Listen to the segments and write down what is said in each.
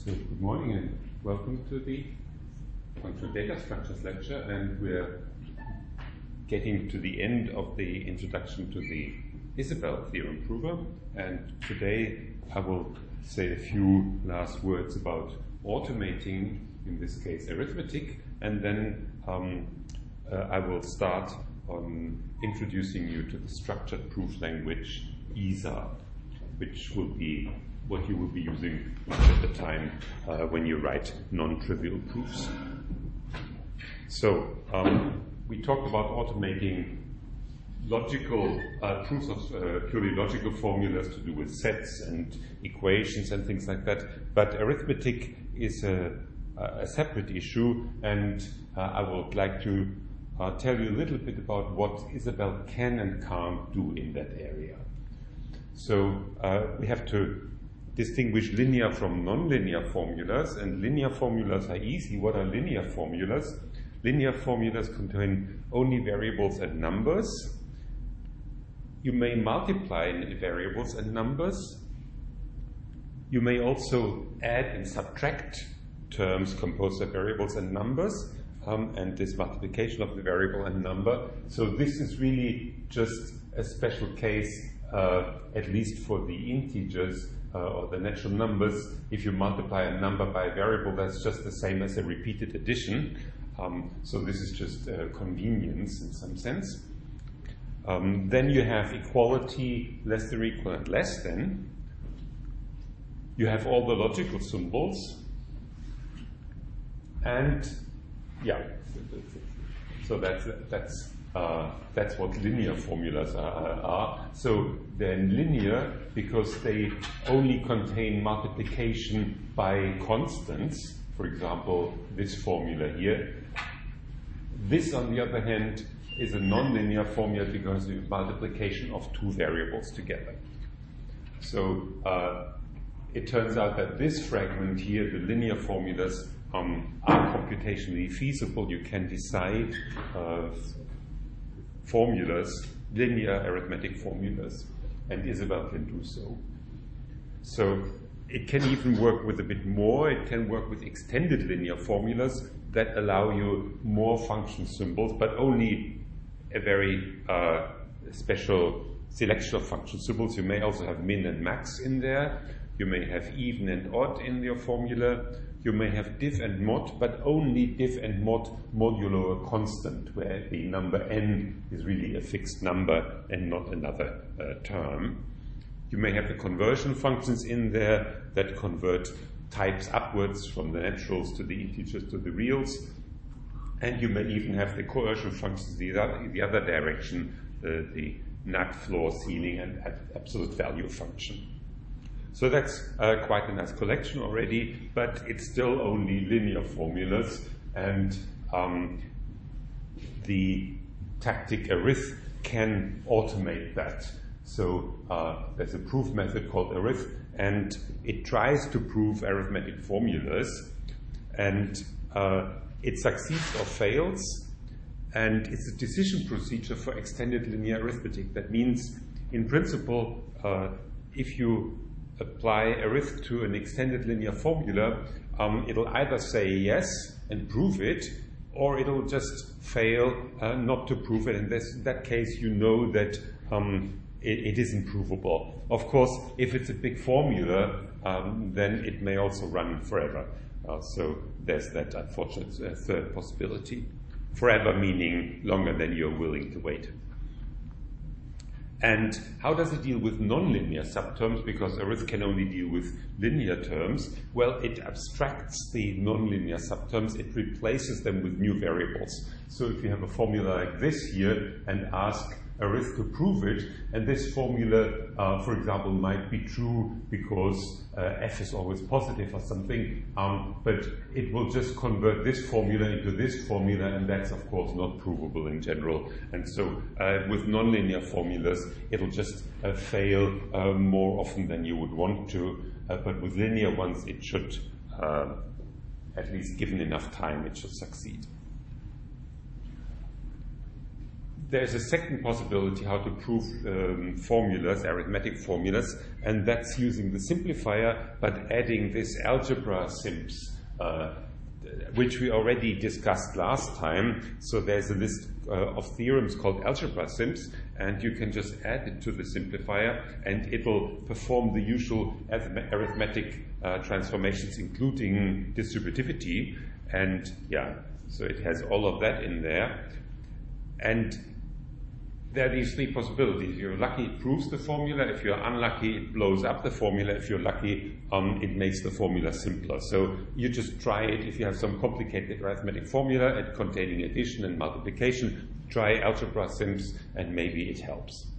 So good morning and welcome to the Functional Data Structures lecture, and we're getting to the end of the introduction to the Isabelle theorem prover, and today I will say a few last words about automating, in this case arithmetic, and then I will start on introducing you to the structured proof language ISA, which will be what you will be using at the time when you write non-trivial proofs. So we talked about automating logical proofs of purely logical formulas to do with sets and equations and things like that. But arithmetic is a separate issue, and I would like to tell you a little bit about what Isabelle can and can't do in that area. So we have to distinguish linear from nonlinear formulas, and linear formulas are easy. What are linear formulas? Linear formulas contain only variables and numbers. You may multiply variables and numbers. You may also add and subtract terms composed of variables and numbers, and this multiplication of the variable and number. So this is really just a special case, at least for the integers, or the natural numbers. If you multiply a number by a variable, that's just the same as a repeated addition. So this is just convenience in some sense. Then you have equality, less than or equal and less than. You have all the logical symbols. And yeah, so that's what linear formulas are. So they're linear because they only contain multiplication by constants. For example, this formula here. This, on the other hand, is a nonlinear formula because it's multiplication of two variables together. So it turns out that this fragment here, the linear formulas, are computationally feasible. You can decide formulas, linear arithmetic formulas, and Isabelle can do so. So it can even work with a bit more. It can work with extended linear formulas that allow you more function symbols, but only a very special selection of function symbols. You may also have min and max in there. You may have even and odd in your formula. You may have diff and mod, but only diff and mod modulo a constant, where the number n is really a fixed number and not another term. You may have the conversion functions in there that convert types upwards from the naturals to the integers to the reals. And you may even have the coercion functions the other direction, the nut, floor, ceiling, and absolute value function. So that's quite a nice collection already, but it's still only linear formulas, and the tactic arith can automate that. So there's a proof method called arith, and it tries to prove arithmetic formulas, and it succeeds or fails, and it's a decision procedure for extended linear arithmetic. That means, in principle, if you apply arith to an extended linear formula, it'll either say yes and prove it, or it'll just fail not to prove it. And in that case, you know that it isn't provable. Of course, if it's a big formula, then it may also run forever. So there's that unfortunate third possibility. Forever meaning longer than you're willing to wait. And how does it deal with nonlinear subterms? Because arith can only deal with linear terms. Well, it abstracts the nonlinear subterms. It replaces them with new variables. So if you have a formula like this here and ask arith to prove it, and this formula, for example, might be true because f is always positive or something, but it will just convert this formula into this formula, and that's of course not provable in general. And so with nonlinear formulas, it'll just fail more often than you would want to, but with linear ones, it should, at least given enough time, it should succeed. there's a second possibility how to prove formulas, arithmetic formulas, and that's using the simplifier, but adding this algebra simps, which we already discussed last time. So there's a list of theorems called algebra simps, and you can just add it to the simplifier, and it'll perform the usual arithmetic transformations, including distributivity. And yeah, so it has all of that in there. And there are these three possibilities. If you're lucky, it proves the formula. If you're unlucky, it blows up the formula. If you're lucky, it makes the formula simpler. So you just try it. If you have some complicated arithmetic formula containing addition and multiplication, try algebra simps, and maybe it helps.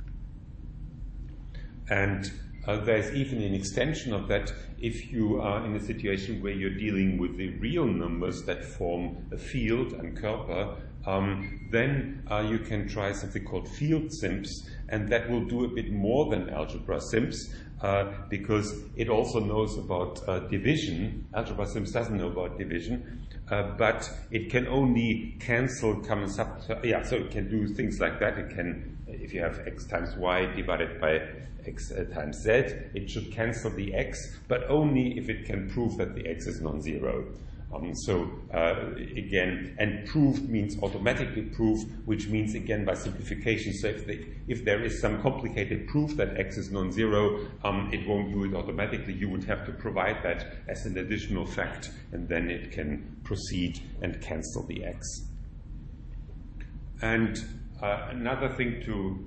And there's even an extension of that. If you are in a situation where you're dealing with the real numbers that form a field and Körper, then you can try something called field simps, and that will do a bit more than algebra simps, because it also knows about division. Algebra simps doesn't know about division, but it can only cancel common subterm. So it can do things like that. It can, if you have x times y divided by x times z, it should cancel the x, but only if it can prove that the x is non-zero. Again, and proved means automatically proof, which means again by simplification. So if there is some complicated proof that x is non-zero, it won't do it automatically. You would have to provide that as an additional fact, and then it can proceed and cancel the x. And another thing to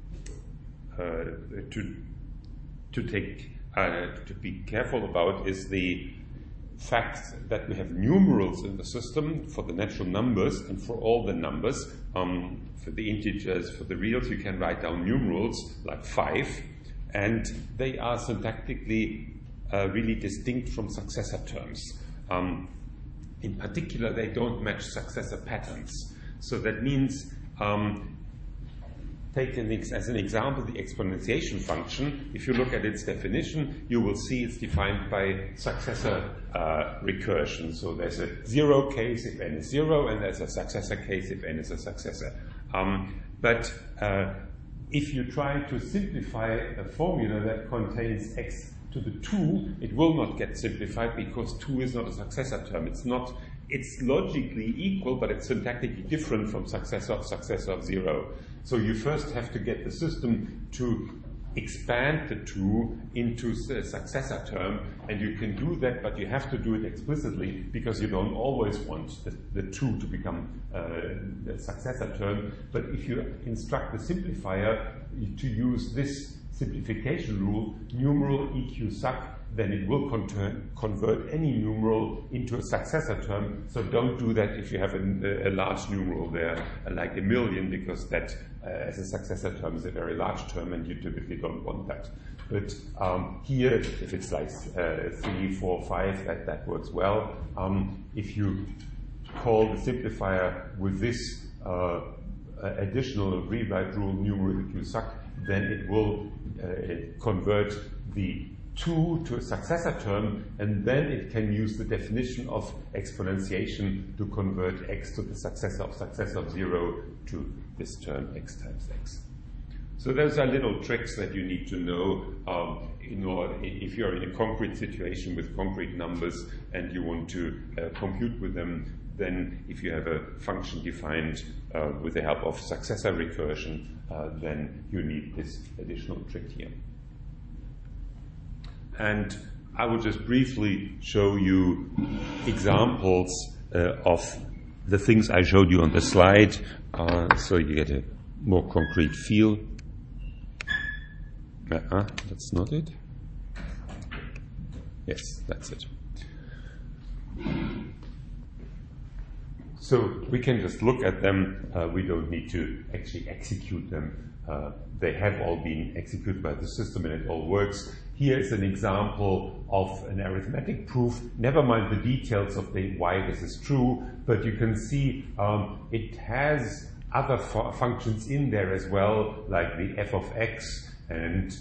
be careful about is the fact that we have numerals in the system for the natural numbers and for all the numbers. For the integers, for the reals, you can write down numerals like 5, and they are syntactically really distinct from successor terms. In particular, they don't match successor patterns. So that means, take as an example the exponentiation function. If you look at its definition, you will see it's defined by successor recursion. So there's a zero case if n is 0, and there's a successor case if n is a successor. But if you try to simplify a formula that contains x to the 2, it will not get simplified because 2 is not a successor term. It's logically equal, but it's syntactically different from successor of 0. So you first have to get the system to expand the 2 into a successor term, and you can do that, but you have to do it explicitly because you don't always want the 2 to become a successor term. But if you instruct the simplifier to use this simplification rule, numeral EQ suc, then it will convert any numeral into a successor term. So don't do that if you have a large numeral there, like a million, because that as a successor term is a very large term, and you typically don't want that. But here, if it's like 3, 4, 5, that works well. If you call the simplifier with this additional rewrite rule, numeral EQ suc, then it will convert the 2 to a successor term, and then it can use the definition of exponentiation to convert x to the successor of 0 to this term x times x. So those are little tricks that you need to know if you're in a concrete situation with concrete numbers and you want to compute with them. Then if you have a function defined with the help of successor recursion, then you need this additional trick here. And I will just briefly show you examples of the things I showed you on the slide, so you get a more concrete feel. That's not it. Yes, that's it. So we can just look at them. We don't need to actually execute them. They have all been executed by the system, and it all works. Here is an example of an arithmetic proof. Never mind the details of why this is true, but you can see it has other functions in there as well, like the f of x, and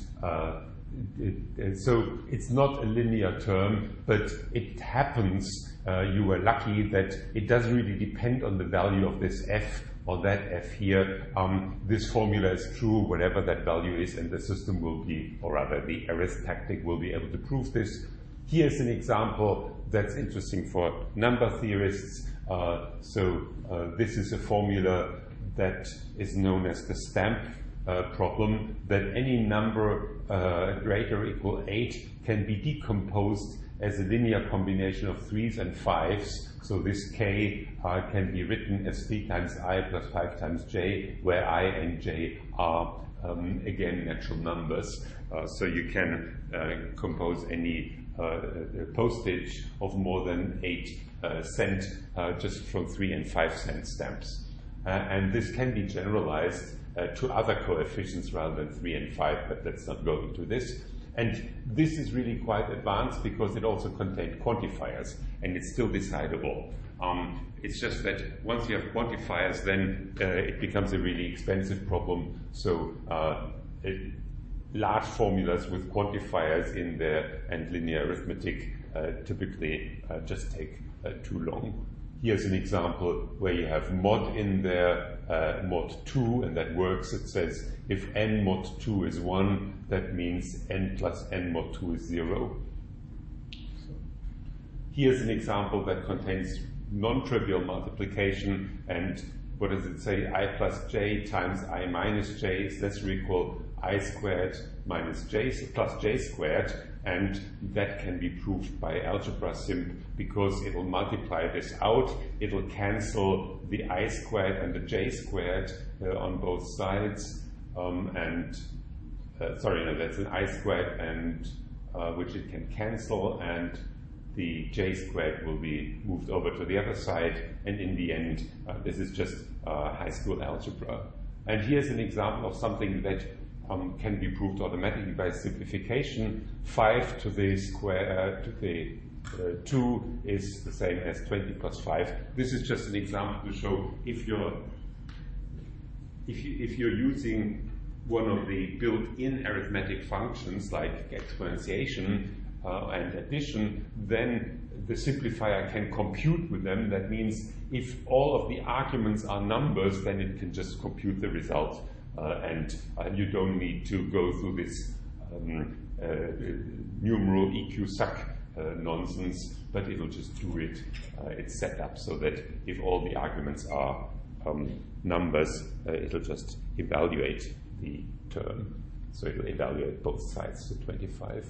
so it's not a linear term, but it happens, you were lucky that it doesn't really depend on the value of this f or that f here, this formula is true whatever that value is, and the system will be, or rather the arithmetic will be able to prove this. Here's an example that's interesting for number theorists. This is a formula that is known as the stamp problem, that any number greater or equal 8 can be decomposed as a linear combination of 3's and 5's. So this k can be written as 3 times I plus 5 times j, where I and j are, again, natural numbers. So you can compose any postage of more than 8 cent just from 3 and 5 cent stamps. And this can be generalized to other coefficients rather than 3 and 5, but let's not go into this. And this is really quite advanced because it also contains quantifiers, and it's still decidable. It's just that once you have quantifiers, then it becomes a really expensive problem. So large formulas with quantifiers in there and linear arithmetic typically just take too long. Here's an example where you have mod in there, mod 2, and that works. It says if n mod 2 is 1, that means n plus n mod 2 is 0. So here's an example that contains non-trivial multiplication, and what does it say? I plus j times I minus j is less or equal I squared minus j plus j squared, and that can be proved by algebra simp because it will multiply this out. It will cancel the I squared and the j squared on both sides, that's an I squared and which it can cancel, and the j squared will be moved over to the other side, and in the end this is just high school algebra. And here's an example of something that can be proved automatically by simplification. 5 to the square to the 2 is the same as 20 plus 5. This is just an example to show if you're using one of the built-in arithmetic functions like exponentiation and addition, then the simplifier can compute with them. That means if all of the arguments are numbers, then it can just compute the result. And you don't need to go through this numeral EQ-SUC nonsense, but it'll just do it. It's set up so that if all the arguments are numbers, it'll just evaluate the term. So it'll evaluate both sides to 25.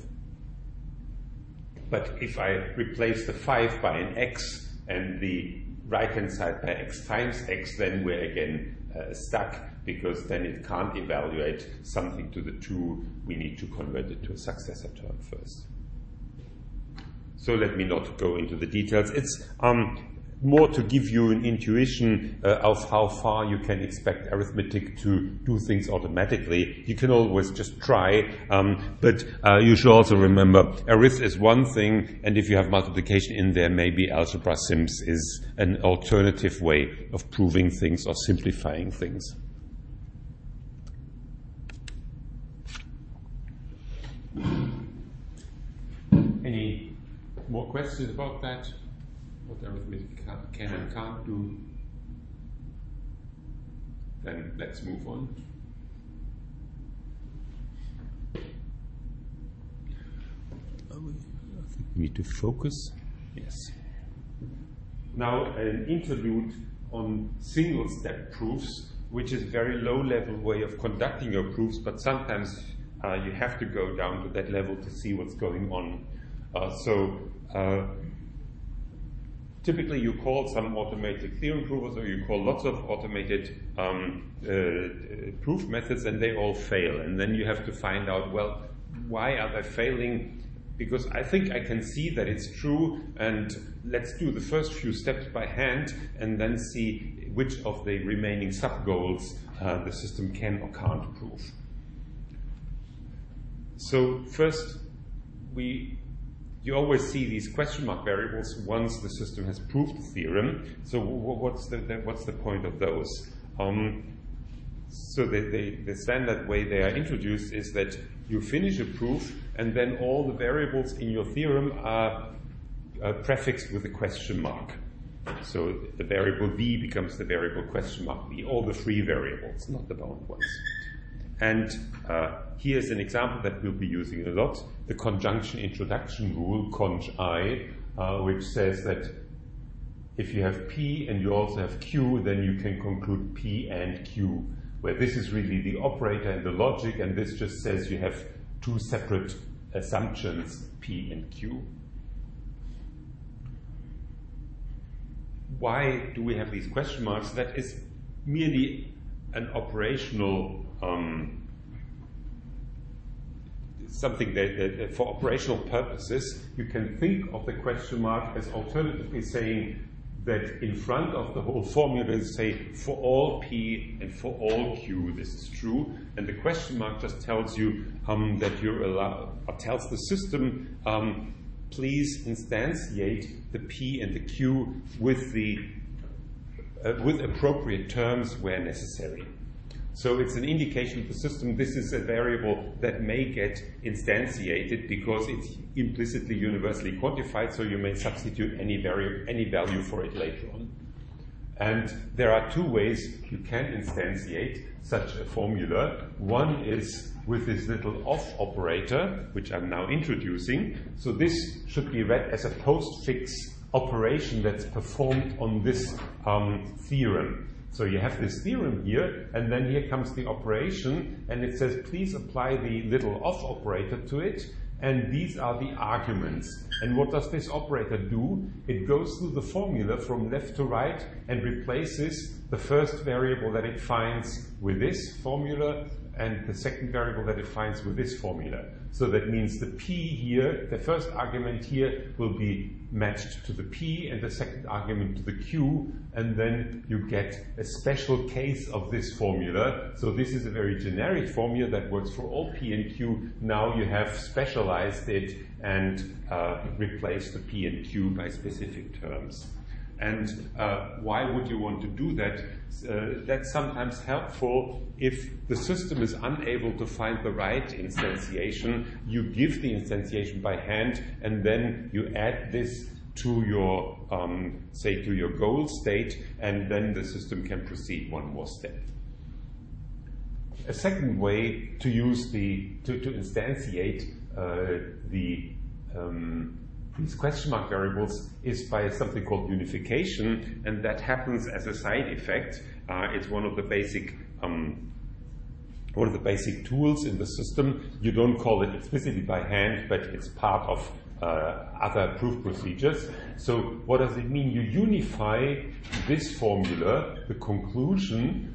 But if I replace the 5 by an x and the right-hand side by x times x, then we're again stuck, because then it can't evaluate something to the 2. We need to convert it to a successor term first. So let me not go into the details. It's more to give you an intuition of how far you can expect arithmetic to do things automatically. You can always just try, but you should also remember arith is one thing, and if you have multiplication in there, maybe algebra simps is an alternative way of proving things or simplifying things. Any more questions about that? What arithmetic can and can't do? Then let's move on. I think we need to focus. Yes. Now an interlude on single-step proofs, which is a very low-level way of conducting your proofs, but sometimes you have to go down to that level to see what's going on. Typically you call some automated theorem provers, or you call lots of automated proof methods, and they all fail. And then you have to find out, well, why are they failing? Because I think I can see that it's true, and let's do the first few steps by hand and then see which of the remaining sub-goals the system can or can't prove. So first, you always see these question mark variables once the system has proved the theorem. So what's the point of those? So the standard way they are introduced is that you finish a proof, and then all the variables in your theorem are prefixed with a question mark. So the variable v becomes the variable question mark v, all the free variables, not the bound ones. And here's an example that we'll be using a lot, the conjunction introduction rule, conj-I, which says that if you have P and you also have Q, then you can conclude P and Q, where this is really the operator and the logic, and this just says you have two separate assumptions, P and Q. Why do we have these question marks? That is merely an operational something that for operational purposes, you can think of the question mark as alternatively saying that in front of the whole formula is say for all P and for all Q this is true, and the question mark just tells you that you're allowed, or tells the system please instantiate the P and the Q with the with appropriate terms where necessary. So it's an indication of the system this is a variable that may get instantiated because it's implicitly universally quantified, so you may substitute any value for it later on. And there are two ways you can instantiate such a formula. One is with this little off operator, which I'm now introducing. So this should be read as a postfix operation that's performed on this theorem. So you have this theorem here, and then here comes the operation, and it says, please apply the little off operator to it, and these are the arguments. And what does this operator do? It goes through the formula from left to right and replaces the first variable that it finds with this formula and the second variable that it finds with this formula. So that means the P here, the first argument here will be matched to the P and the second argument to the Q, and then you get a special case of this formula. So this is a very generic formula that works for all P and Q. Now you have specialized it and replaced the P and Q by specific terms. And why would you want to do that? That's sometimes helpful if the system is unable to find the right instantiation. You give the instantiation by hand, and then you add this to your, say, to your goal state, and then the system can proceed one more step. A second way to use to instantiate these question mark variables is by something called unification, and that happens as a side effect. It's one of the basic tools in the system. You don't call it explicitly by hand, but it's part of other proof procedures. So what does it mean? You unify this formula, the conclusion,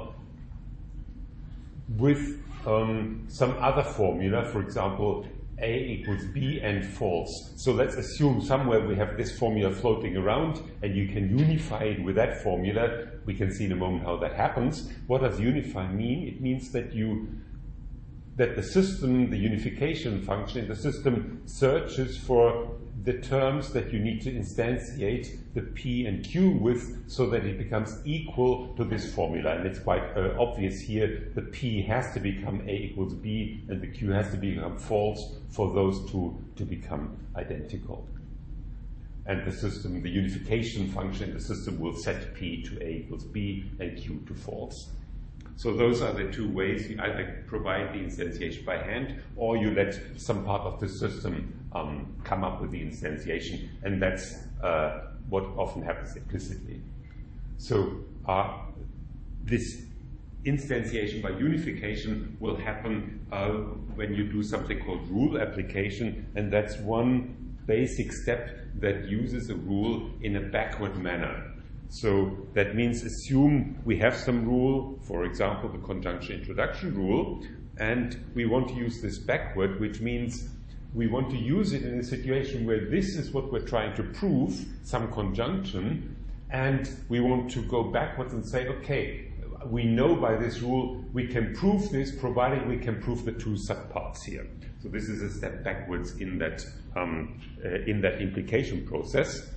with some other formula, for example, A equals B and false. So let's assume somewhere we have this formula floating around, and you can unify it with that formula. We can see in a moment how that happens. What does unify mean? It means that the system, the unification function in the system, searches for the terms that you need to instantiate the P and Q with so that it becomes equal to this formula. And it's quite obvious here, the P has to become A equals B and the Q has to become false for those two to become identical. And the system, the unification function in the system will set P to A equals B and Q to false. So those are the two ways. You either provide the instantiation by hand, or you let some part of the system come up with the instantiation, and that's what often happens implicitly. So this instantiation by unification will happen when you do something called rule application, and that's one basic step that uses a rule in a backward manner. So that means assume we have some rule, for example, the conjunction introduction rule, and we want to use this backward, which means we want to use it in a situation where this is what we're trying to prove, some conjunction, and we want to go backwards and say, okay, we know by this rule we can prove this, provided we can prove the two subparts here. So this is a step backwards in that implication process.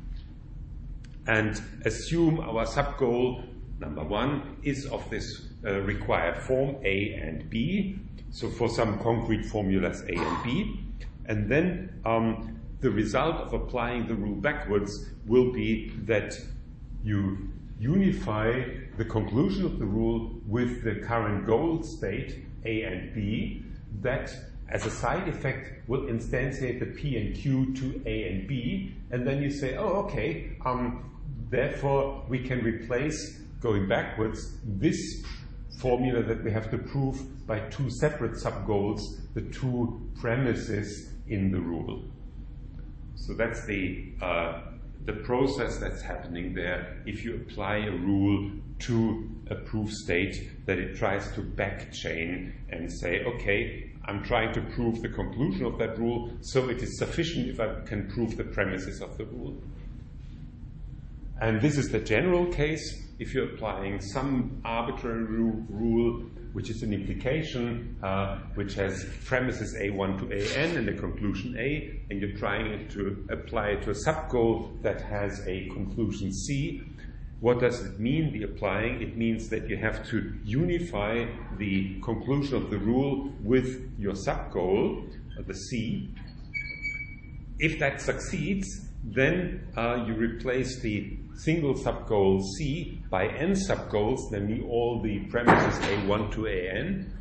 And assume our sub-goal, number one, is of this required form, A and B. So for some concrete formulas, A and B. And then the result of applying the rule backwards will be that you unify the conclusion of the rule with the current goal state, A and B, that as a side effect will instantiate the P and Q to A and B, and then you say, oh, okay, therefore we can replace, going backwards, this formula that we have to prove by two separate sub-goals, the two premises in the rule. So that's the process that's happening there if you apply a rule to a proof state, that it tries to backchain and say, okay, I'm trying to prove the conclusion of that rule, so it is sufficient if I can prove the premises of the rule. And this is the general case. If you're applying some arbitrary rule, which is an implication, which has premises A1 to AN and a conclusion A, and you're trying to apply it to a sub-goal that has a conclusion C, what does it mean, the applying? It means that you have to unify the conclusion of the rule with your sub-goal, the C. If that succeeds, then you replace the single sub-goal C by n sub-goals, namely all the premises A1 to AN.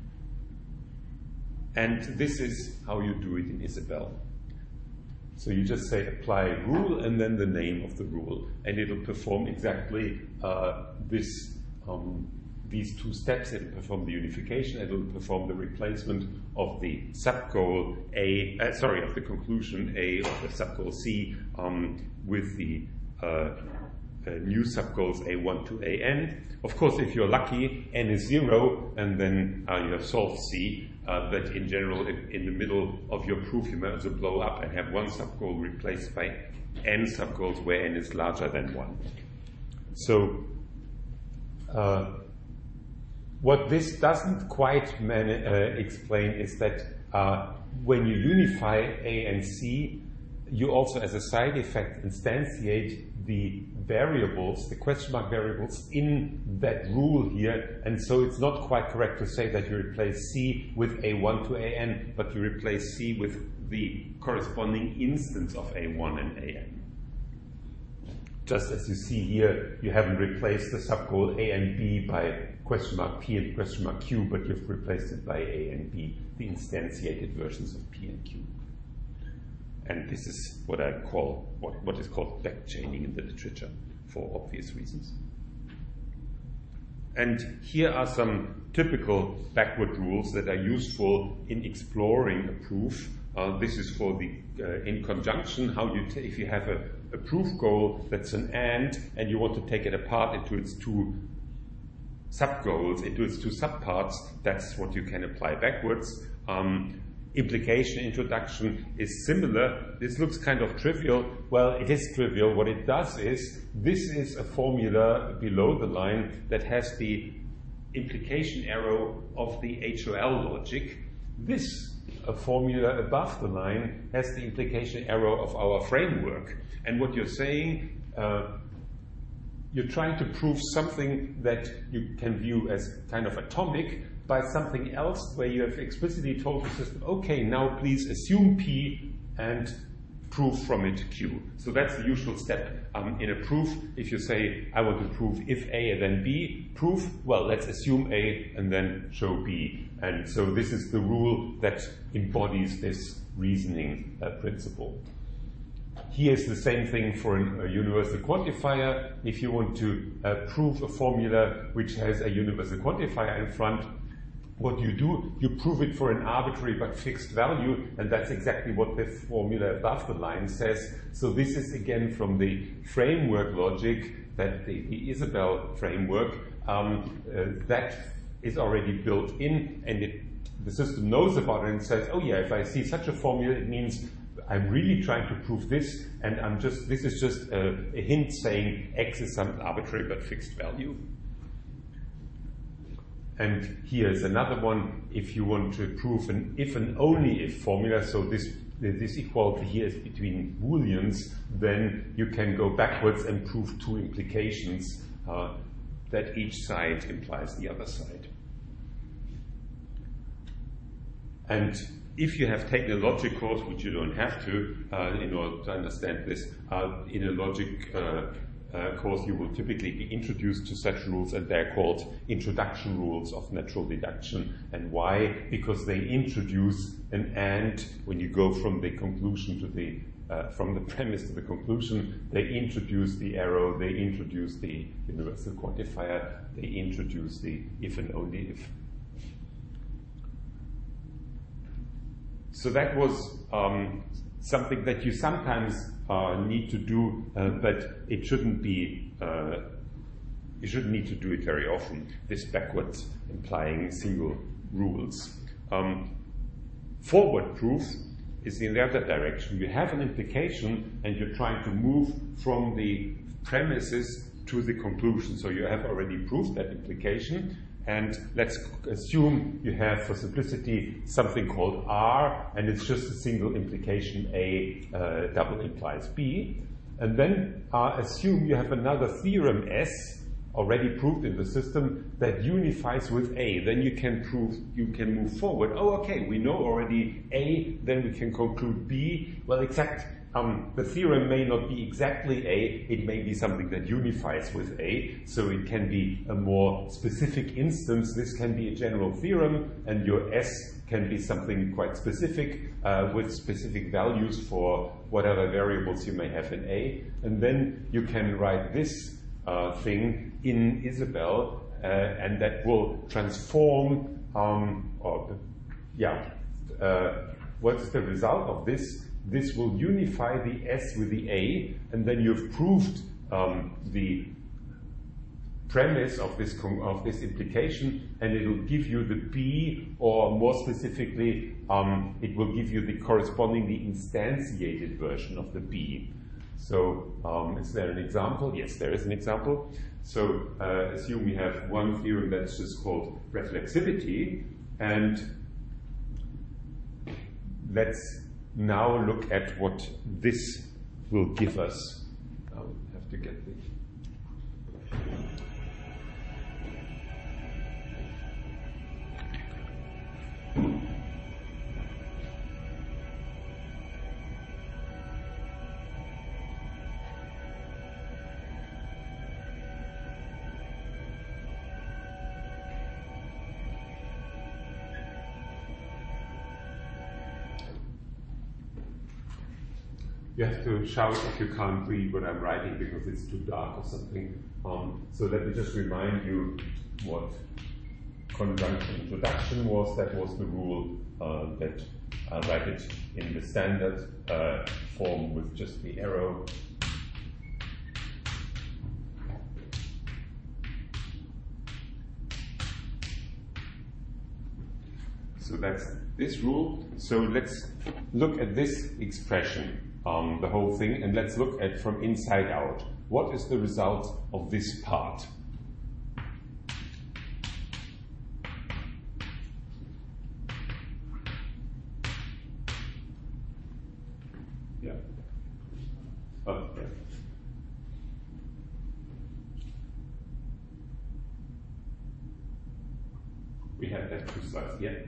And this is how you do it in Isabelle. So you just say apply rule and then the name of the rule, and it'll perform exactly these two steps. It'll perform the unification, and it'll perform the replacement of the sub-goal A, of the conclusion A of the sub-goal C with the new sub-goals A1 to AN. Of course, if you're lucky, n is 0, and then you have solved C. But in general, in the middle of your proof, you might also blow up and have one sub-goal replaced by n sub-goals where n is larger than 1. So what this doesn't quite explain is that when you unify A and C, you also, as a side effect, instantiate the variables, the question mark variables in that rule here, and so it's not quite correct to say that you replace C with A1 to AN, but you replace C with the corresponding instance of A1 and AN. Just as you see here, you haven't replaced the subgoal A and B by question mark P and question mark Q, but you've replaced it by A and B, the instantiated versions of P and Q. And this is what I call, what is called backchaining in the literature, for obvious reasons. And here are some typical backward rules that are useful in exploring a proof. This is for the in conjunction, how you if you have a proof goal that's an and you want to take it apart into its two sub-goals, into its two subparts, that's what you can apply backwards. Implication introduction is similar. This looks kind of trivial. Well, it is trivial. What it does is, this is a formula below the line that has the implication arrow of the HOL logic. This formula above the line has the implication arrow of our framework. And what you're saying, you're trying to prove something that you can view as kind of atomic by something else where you have explicitly told the system, okay, now please assume P and prove from it Q. So that's the usual step in a proof. If you say, I want to prove if A and then B, proof, well, let's assume A and then show B. And so this is the rule that embodies this reasoning principle. Here's the same thing for a universal quantifier. If you want to prove a formula which has a universal quantifier in front, what you do, you prove it for an arbitrary but fixed value, and that's exactly what the formula above the line says. So this is again from the framework logic, that the Isabelle framework, that is already built in, and the system knows about it and says, oh yeah, if I see such a formula, it means I'm really trying to prove this, and this is just a hint saying X is some arbitrary but fixed value. And here's another one. If you want to prove an if and only if formula, so this equality here is between Booleans, then you can go backwards and prove two implications that each side implies the other side. And if you have taken a logic course, which you don't have to in order to understand this, in a logic course you will typically be introduced to such rules, and they're called introduction rules of natural deduction. And why? Because they introduce an and when you go from the conclusion to the from the premise to the conclusion. They introduce the arrow, they introduce the universal quantifier, they introduce the if and only if. So that was something that you sometimes need to do, but it shouldn't be. You shouldn't need to do it very often. This backwards implying single rules. Forward proof is in the other direction. You have an implication, and you're trying to move from the premises to the conclusion. So you have already proved that implication. And let's assume you have, for simplicity, something called R, and it's just a single implication A double implies B. And then assume you have another theorem S, already proved in the system, that unifies with A. Then you can move forward. Oh, okay, we know already A, then we can conclude B. Well, the theorem may not be exactly A, it may be something that unifies with A, so it can be a more specific instance. This can be a general theorem, and your S can be something quite specific, with specific values for whatever variables you may have in A. And then you can write this thing in Isabelle, and that will transform, what's the result of this? This will unify the S with the A, and then you've proved the premise of this implication, and it will give you the B, or more specifically, it will give you the correspondingly instantiated version of the B. So is there an example? Yes, there is an example. So assume we have one theorem that's just called reflexivity, and let's now look at what this will give us. I have to get the... You have to shout if you can't read what I'm writing because it's too dark or something. So let me just remind you what conjunction introduction was. That was the rule that I write it in the standard form with just the arrow. So that's this rule. So let's look at this expression. The whole thing, and let's look at from inside out. What is the result of this part? Yeah. Oh, yeah. We have that 2 slides. Yeah.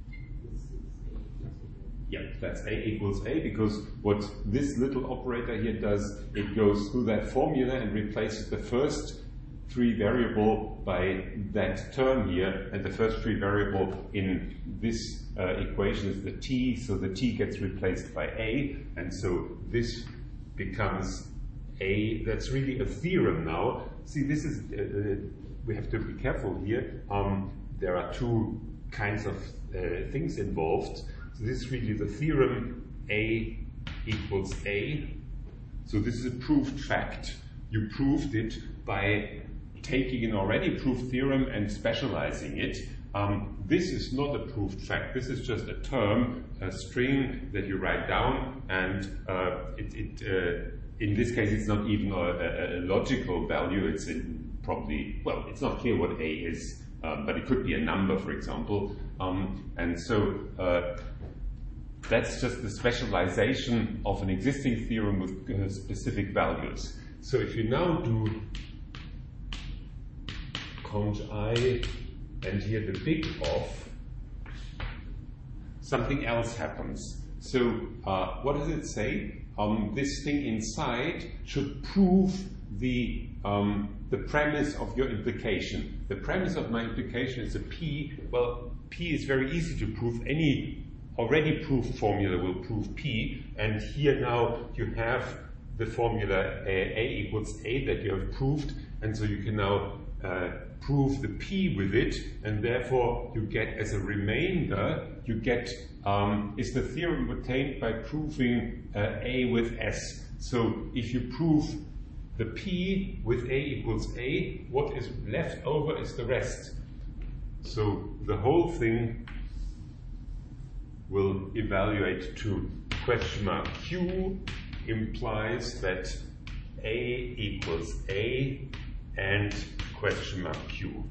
Yeah, that's A equals A, because what this little operator here does, it goes through that formula and replaces the first 3 variable by that term here, and the first 3 variable in this equation is the t, so the t gets replaced by A, and so this becomes A. That's really a theorem now. See, this is, we have to be careful here. There are 2 kinds of things involved. So this is really the theorem A equals A. So this is a proved fact. You proved it by taking an already proved theorem and specializing it. This is not a proved fact. This is just a term, a string that you write down, and in this case it's not even a logical value. It's probably, well, it's not clear what A is, but it could be a number, for example. And so that's just the specialization of an existing theorem with specific values. So if you now do conj I, and here the big of, something else happens. So what does it say? This thing inside should prove the premise of your implication. The premise of my implication is a P. Well, P is very easy to prove. Any already proved formula will prove P. And here now you have the formula A equals A that you have proved. And so you can now prove the P with it. And therefore you get as a remainder, you get, is the theorem obtained by proving A with S. So if you prove the P with A equals A, what is left over is the rest. So the whole thing will evaluate to question mark Q implies that A equals A and question mark Q.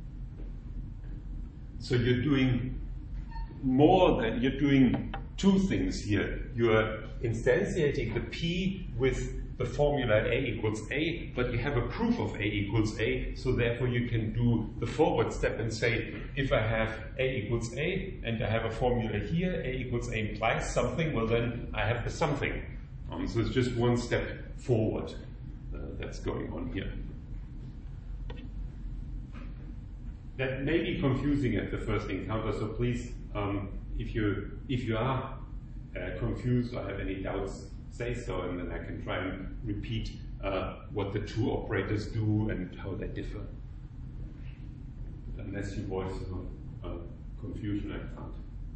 So you're doing more than, you're doing two things here. You're instantiating the P with the formula A equals A, but you have a proof of A equals A, so therefore you can do the forward step and say, if I have A equals A, and I have a formula here, A equals A implies something, well then I have the something. So it's just one step forward that's going on here. That may be confusing at the first encounter, so please, if you are confused or have any doubts, say so, and then I can try and repeat what the two operators do and how they differ. But unless you voice confusion, I can't.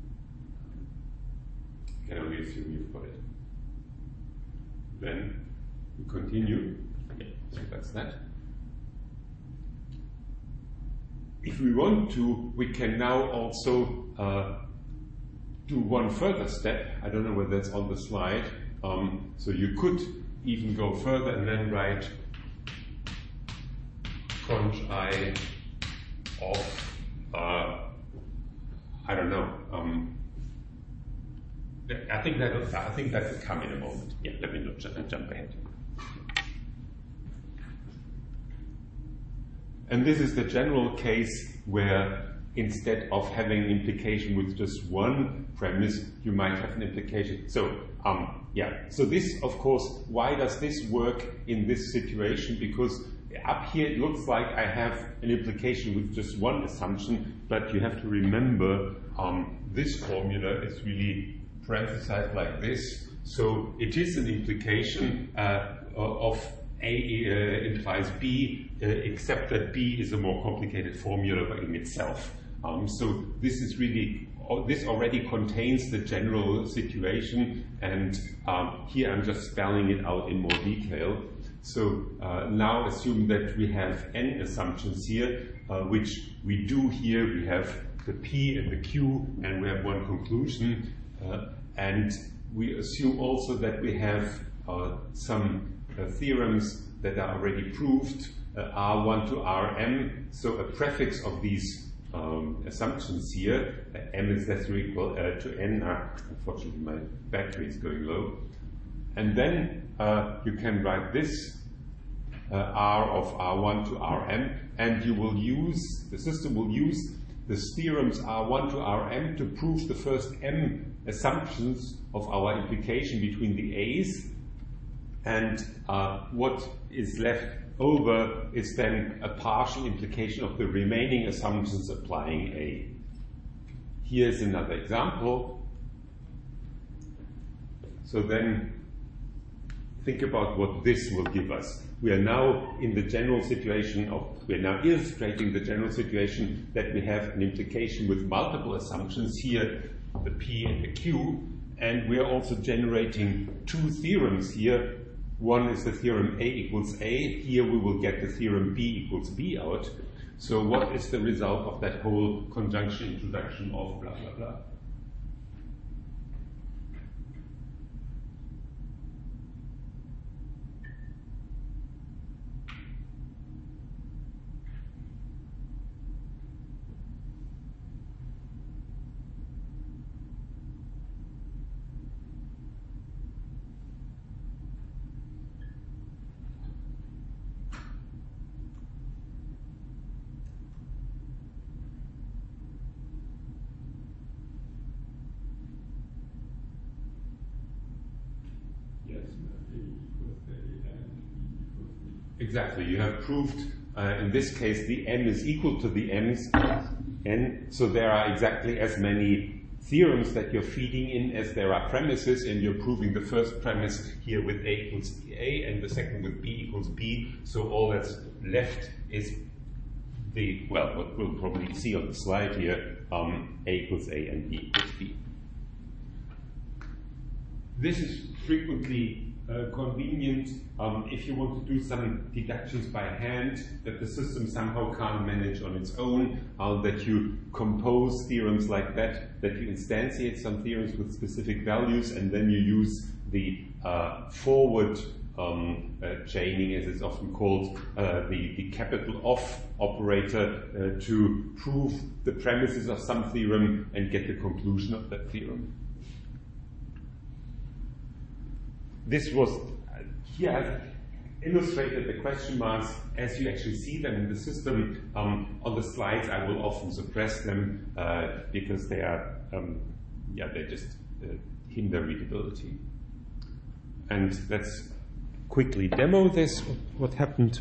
I can only assume you've got it. Then we continue. Yeah, so that's that. If we want to, we can now also do one further step. I don't know whether that's on the slide. So you could even go further and then write conj I of, I don't know. I think that will come in a moment. Yeah, let me not jump ahead. And this is the general case where instead of having an implication with just one premise, you might have an implication. So, so this, of course, why does this work in this situation? Because up here it looks like I have an implication with just one assumption, but you have to remember this formula is really parenthesized like this. So it is an implication of A implies B, except that B is a more complicated formula in itself. So this is really, this already contains the general situation, and here I'm just spelling it out in more detail. So now assume that we have n assumptions here, which we do here. We have the P and the Q, and we have one conclusion. And we assume also that we have some theorems that are already proved, R1 to Rm, so a prefix of these assumptions here, m is less or equal to n. Unfortunately, my battery is going low. And then you can write this, R of R1 to Rm, and you will use, the system will use the theorems R1 to Rm to prove the first m assumptions of our implication between the A's, and what is left over is then a partial implication of the remaining assumptions applying A. Here's another example. So then think about what this will give us. We are now in the general situation of, we are now illustrating the general situation that we have an implication with multiple assumptions here, the P and the Q, and we are also generating two theorems here. One is the theorem A equals A. Here we will get the theorem B equals B out. So what is the result of that whole conjunction introduction of blah, blah, blah? Exactly. You have proved, in this case, the m is equal to the m's n, so there are exactly as many theorems that you're feeding in as there are premises, and you're proving the first premise here with a equals a, and the second with b equals b, so all that's left is what we'll probably see on the slide here, a equals a and b equals b. This is frequently convenient if you want to do some deductions by hand that the system somehow can't manage on its own, that you compose theorems like that you instantiate some theorems with specific values, and then you use the forward chaining, as it's often called, the capital OF operator to prove the premises of some theorem and get the conclusion of that theorem. This was, here I've illustrated the question marks as you actually see them in the system. On the slides I will often suppress them because they are, they just hinder readability. And let's quickly demo this, what happened.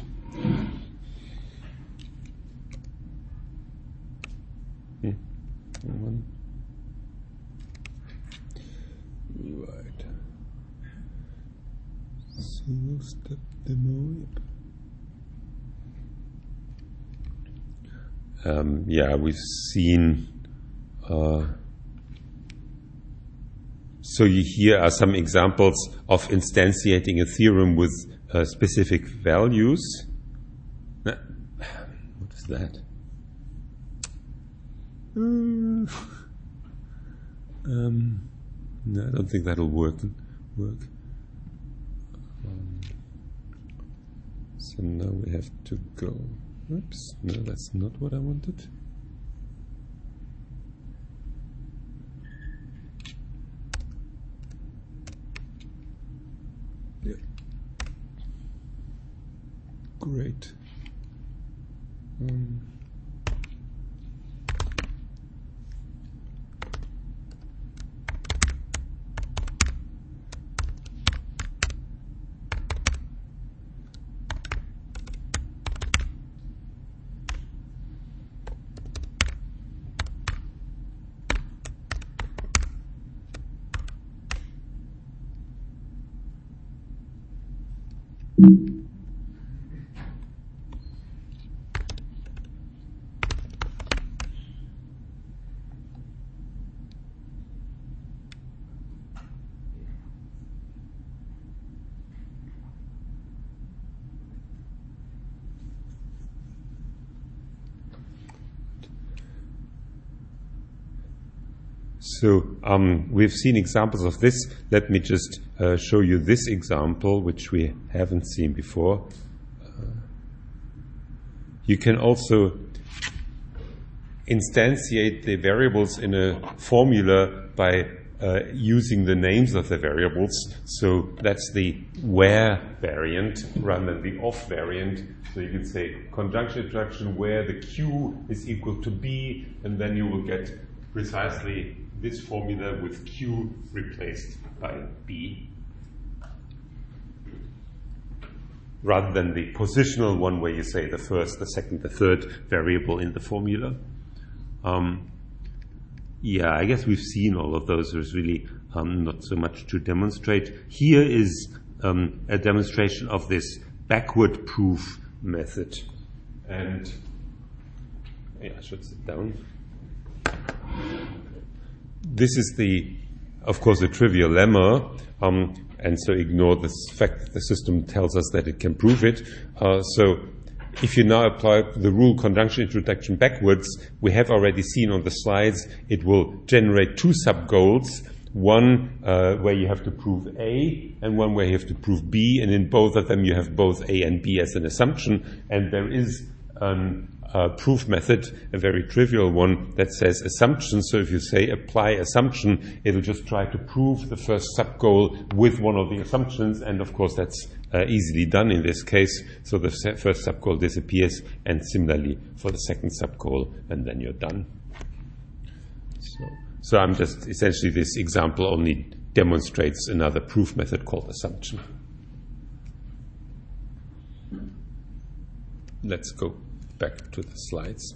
Right. Single step demo. We've seen. So here are some examples of instantiating a theorem with specific values. What is that? No, I don't think that'll work. So now we have to go. Oops, no, that's not what I wanted. Yeah. Great. So we've seen examples of this. Let me just show you this example, which we haven't seen before. You can also instantiate the variables in a formula by using the names of the variables. So that's the where variant rather than the off variant. So you can say conjunction introduction where the Q is equal to B, and then you will get precisely this formula with Q replaced by B, rather than the positional one where you say the first, the second, the third variable in the formula. I guess we've seen all of those. There's really not so much to demonstrate. Here is a demonstration of this backward proof method. And I should sit down. This is of course, a trivial lemma, and so ignore the fact that the system tells us that it can prove it. So if you now apply the rule conjunction introduction backwards, we have already seen on the slides it will generate two sub-goals, one where you have to prove A and one where you have to prove B, and in both of them you have both A and B as an assumption, and there is a proof method, a very trivial one, that says assumption. So if you say apply assumption, it'll just try to prove the first sub-goal with one of the assumptions, and of course that's easily done in this case. So the first sub-goal disappears, and similarly for the second sub-goal, and then you're done. So I'm just, essentially this example only demonstrates another proof method called assumption. let's go back to the slides.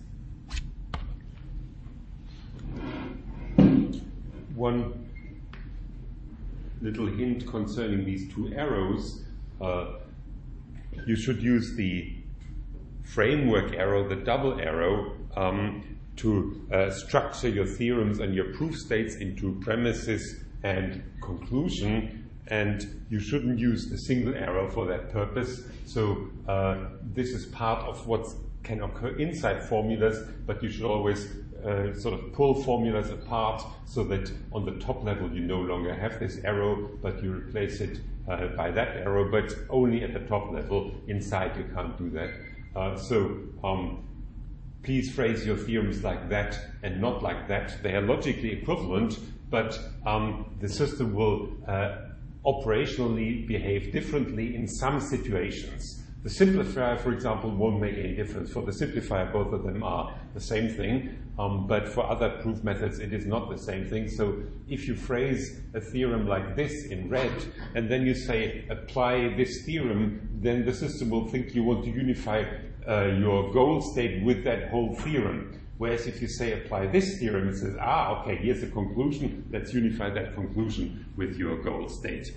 One little hint concerning these two arrows, you should use the framework arrow, the double arrow, to structure your theorems and your proof states into premises and conclusion, and you shouldn't use the single arrow for that purpose. So this is part of what can occur inside formulas, but you should always sort of pull formulas apart so that on the top level you no longer have this arrow, but you replace it by that arrow, but only at the top level. Inside you can't do that. So please phrase your theorems like that and not like that. They are logically equivalent, but the system will operationally behave differently in some situations. The simplifier, for example, won't make any difference. For the simplifier, both of them are the same thing, but for other proof methods, it is not the same thing. So if you phrase a theorem like this in red, and then you say, apply this theorem, then the system will think you want to unify your goal state with that whole theorem. Whereas if you say, apply this theorem, it says, okay, here's the conclusion, let's unify that conclusion with your goal state.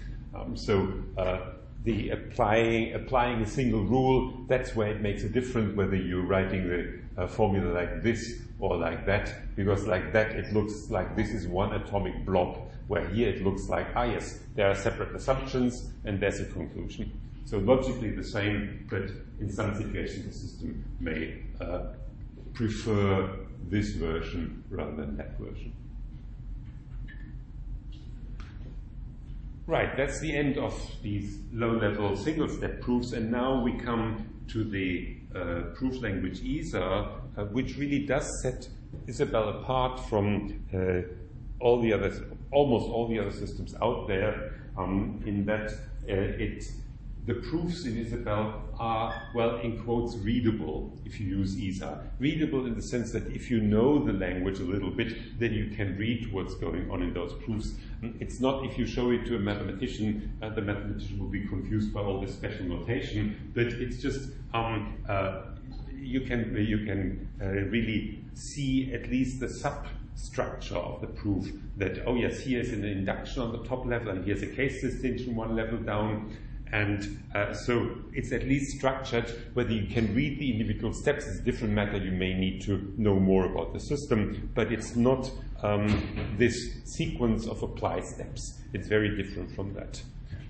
The applying a single rule, that's where it makes a difference whether you're writing the formula like this or like that, because like that it looks like this is one atomic blob, where here it looks like, yes, there are separate assumptions and there's a conclusion. So logically the same, but in some situations the system may prefer this version rather than that version. Right, that's the end of these low-level single-step proofs, and now we come to the proof language ISA, which really does set Isabelle apart from almost all the other systems out there, in that the proofs in Isabelle are, well, in quotes, readable if you use ISA. Readable in the sense that if you know the language a little bit, then you can read what's going on in those proofs. It's not if you show it to a mathematician, the mathematician will be confused by all this special notation, but it's just you can really see at least the substructure of the proof that, oh yes, here's an induction on the top level and here's a case distinction one level down. And so it's at least structured. Whether you can read the individual steps is a different matter. You may need to know more about the system, but it's not this sequence of apply steps. It's very different from that.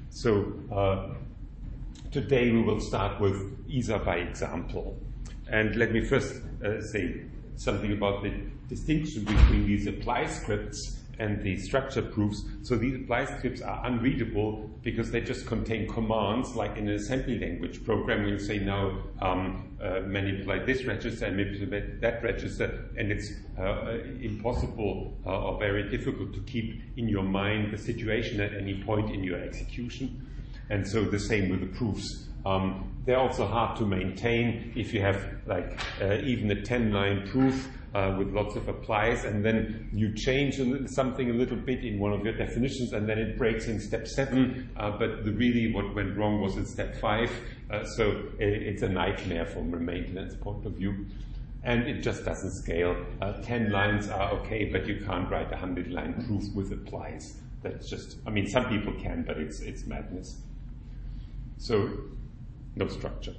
So today we will start with ISA by example. And let me first say something about the distinction between these apply scripts and the structure proofs. So these apply scripts are unreadable because they just contain commands, like in an assembly language program when you say now manipulate this register and manipulate that register, and it's impossible or very difficult to keep in your mind the situation at any point in your execution. And so the same with the proofs. They're also hard to maintain if you have like even a 10-line proof with lots of applies, and then you change something a little bit in one of your definitions, and then it breaks in step 7, but really what went wrong was in step 5, so it's a nightmare from a maintenance point of view. And it just doesn't scale. 10 lines are okay, but you can't write a 100-line proof with applies. That's just, I mean, some people can, but it's madness. So, no structure.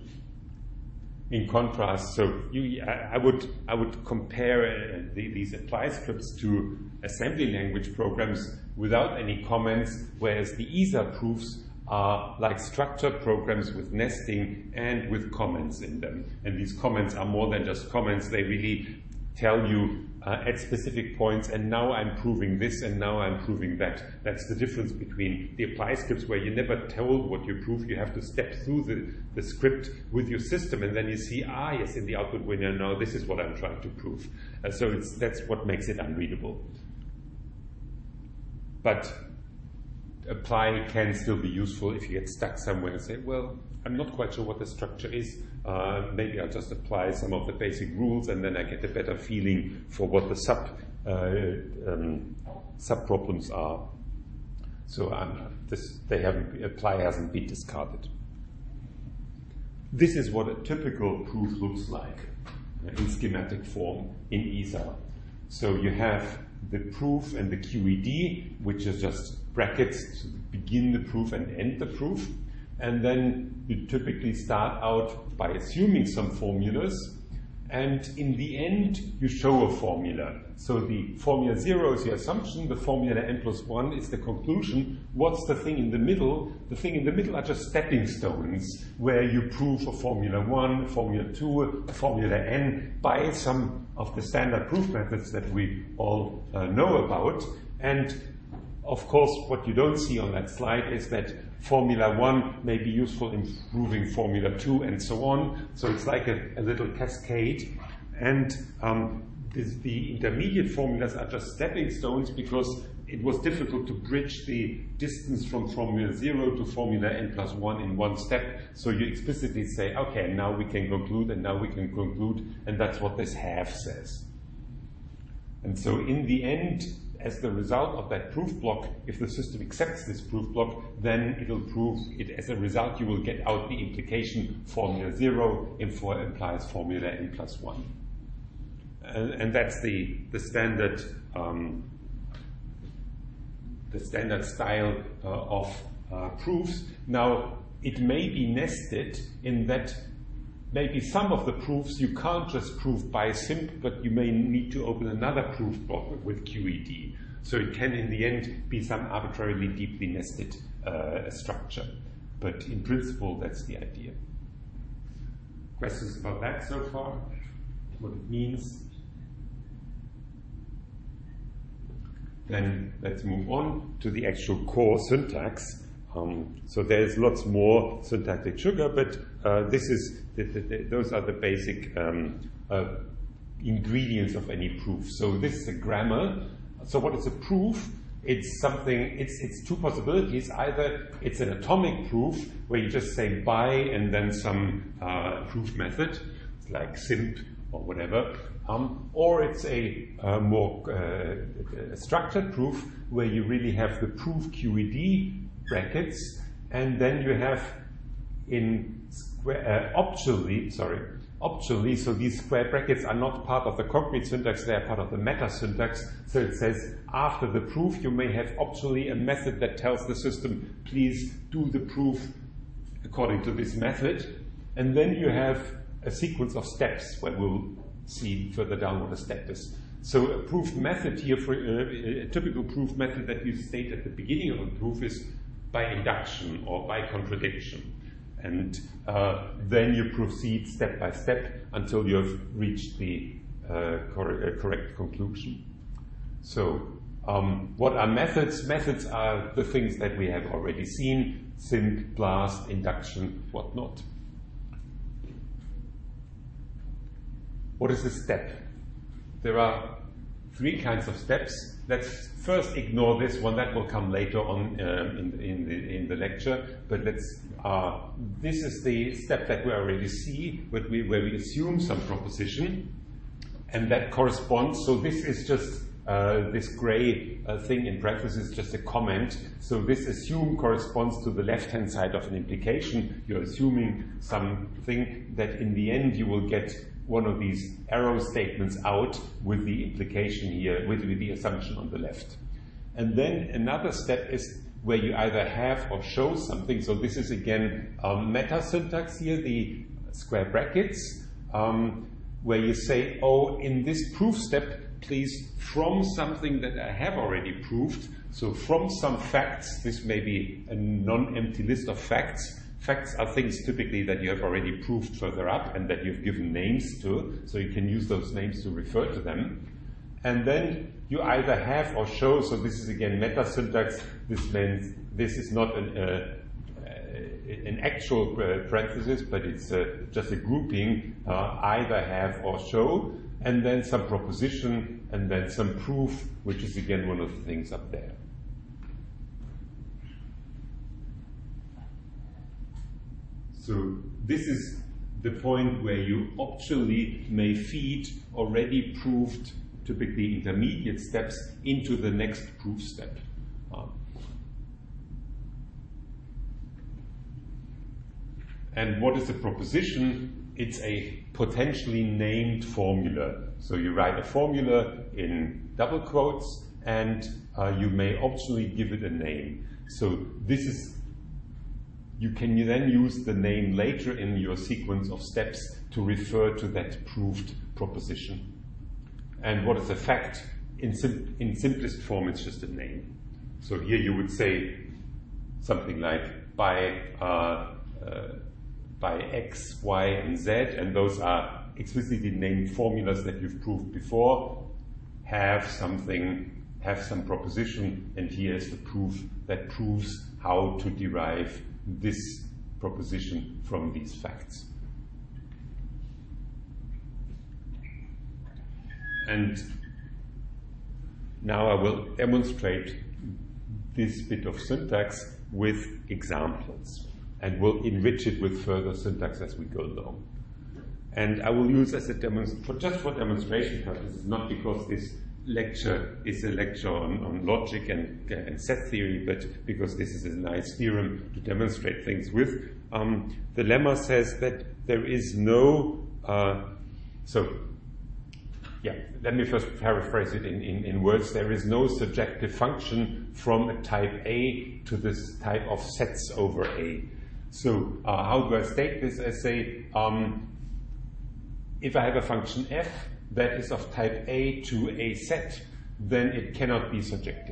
In contrast, so I would compare these apply scripts to assembly language programs without any comments, whereas the ISA proofs are like structured programs with nesting and with comments in them. And these comments are more than just comments. They really tell you at specific points, and now I'm proving this, and now I'm proving that. That's the difference between the apply scripts, where you're never told what you prove. You have to step through the script with your system, and then you see, yes, in the output window, now this is what I'm trying to prove. So that's what makes it unreadable. But apply can still be useful if you get stuck somewhere and say, well, I'm not quite sure what the structure is. Maybe I'll just apply some of the basic rules, and then I get a better feeling for what the sub-problems are. So apply hasn't been discarded. this is what a typical proof looks like in schematic form in ESA. So you have the proof and the QED, which is just brackets to begin the proof and end the proof. And then you typically start out by assuming some formulas. And in the end, you show a formula. So the formula 0 is your assumption, the formula n+1 is the conclusion. What's the thing in the middle? The thing in the middle are just stepping stones where you prove a formula 1, formula 2, a formula n by some of the standard proof methods that we all know about. And of course, what you don't see on that slide is that formula 1 may be useful in proving formula 2 and so on. So it's like a little cascade. And the intermediate formulas are just stepping stones because it was difficult to bridge the distance from formula 0 to formula n+1 in one step. So you explicitly say, okay, now we can conclude, and now we can conclude, and that's what this half says. And so in the end, as the result of that proof block, if the system accepts this proof block, then it'll prove it. As a result, you will get out the implication formula 0 implies formula n+1. And that's the standard style of proofs. Now, it may be nested in that maybe some of the proofs you can't just prove by simp, but you may need to open another proof block with QED. So it can, in the end, be some arbitrarily deeply nested structure. But in principle, that's the idea. Questions about that so far? What it means? Then let's move on to the actual core syntax. So there's lots more syntactic sugar, but this is those are the basic ingredients of any proof. So this is a grammar. So what is a proof? It's something. It's two possibilities. Either it's an atomic proof where you just say by and then some proof method like simp or whatever, or it's a more structured proof where you really have the proof QED brackets, and then you have in optionally, so these square brackets are not part of the concrete syntax, they are part of the meta syntax. So it says after the proof you may have optionally a method that tells the system, please do the proof according to this method, and then you have a sequence of steps where we'll see further down what a step is. So a proof method here, for a typical proof method that you state at the beginning of a proof is by induction or by contradiction. And then you proceed step by step until you have reached the correct conclusion. So what are methods? Methods are the things that we have already seen: simp, blast, induction, whatnot. What is a step? There are three kinds of steps. Let's first ignore this one, that will come later on in the lecture. But this is the step that we already see, where we assume some proposition, and that corresponds. So this is just this gray thing in parentheses, just a comment. So this assume corresponds to the left-hand side of an implication. You're assuming something that in the end you will get one of these arrow statements out with the implication here, with the assumption on the left. And then another step is where you either have or show something. So this is again meta syntax here, the square brackets, where you say, oh, in this proof step, please, from something that I have already proved, so from some facts, this may be a non-empty list of facts. Facts are things typically that you have already proved further up and that you've given names to, so you can use those names to refer to them. And then you either have or show, so this is again meta syntax. This means this is not an actual parenthesis, but it's just a grouping, either have or show, and then some proposition, and then some proof, which is again one of the things up there. So this is the point where you optionally may feed already proved, typically intermediate steps, into the next proof step. And what is a proposition? It's a potentially named formula. So you write a formula in double quotes, and you may optionally give it a name. So this is, you can then use the name later in your sequence of steps to refer to that proved proposition. And what is a fact? In simplest form, it's just a name. So here you would say something like by X, Y, and Z, and those are explicitly named formulas that you've proved before, have some proposition, and here is the proof that proves how to derive this proposition from these facts. And now I will demonstrate this bit of syntax with examples, and will enrich it with further syntax as we go along. And I will use as a just for demonstration purposes, not because this lecture is a lecture on logic and set theory, but because this is a nice theorem to demonstrate things with. The lemma says that there is no, let me first paraphrase it in words. There is no surjective function from a type A to this type of sets over A. So how do I state this? I say, if I have a function f that is of type A to a set, then it cannot be surjective.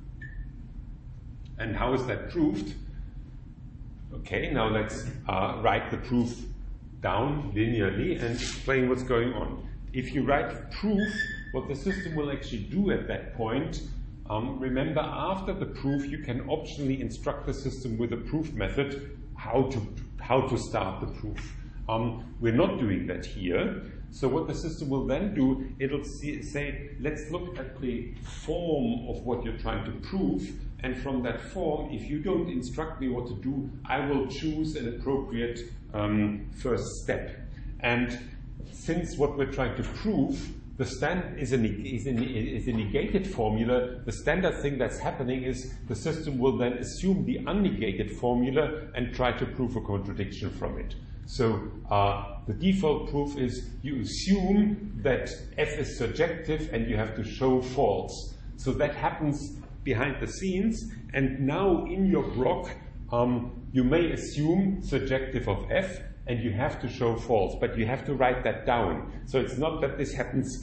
And how is that proved? Okay, now let's write the proof down linearly and explain what's going on. If you write proof, what the system will actually do at that point, remember, after the proof, you can optionally instruct the system with a proof method how to start the proof. We're not doing that here. So what the system will then do, it'll say, let's look at the form of what you're trying to prove. And from that form, if you don't instruct me what to do, I will choose an appropriate first step. And since what we're trying to prove, the standard is a negated formula, the standard thing that's happening is the system will then assume the unnegated formula and try to prove a contradiction from it. So the default proof is you assume that f is surjective and you have to show false. So that happens behind the scenes, and now in your block you may assume surjective of f, and you have to show false, but you have to write that down. So it's not that this happens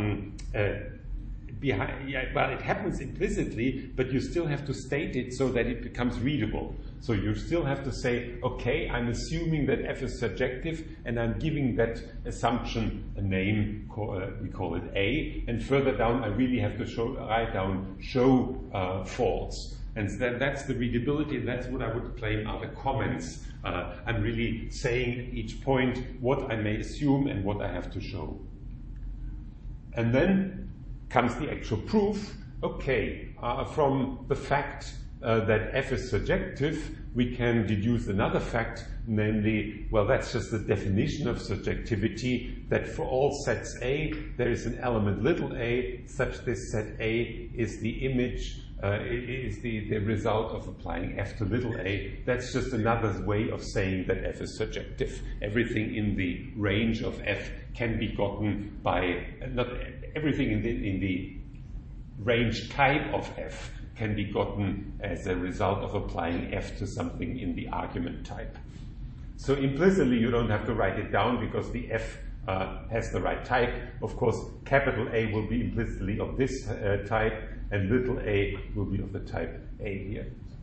it happens implicitly, but you still have to state it so that it becomes readable. So you still have to say, okay, I'm assuming that f is surjective, and I'm giving that assumption a name, we call it A, and further down I really have to write down show false. And that's the readability, and that's what I would claim are the comments. I'm really saying at each point what I may assume and what I have to show. And then comes the actual proof. Okay, from the fact that f is surjective, we can deduce another fact, namely, well, that's just the definition of surjectivity, that for all sets A, there is an element little a, such this set A is the image, is the result of applying f to little a. That's just another way of saying that f is surjective. Everything in the range of f can be gotten by, not everything in the range type of f can be gotten as a result of applying f to something in the argument type. So implicitly you don't have to write it down because the f has the right type. Of course, capital A will be implicitly of this type, and little a will be of the type A here.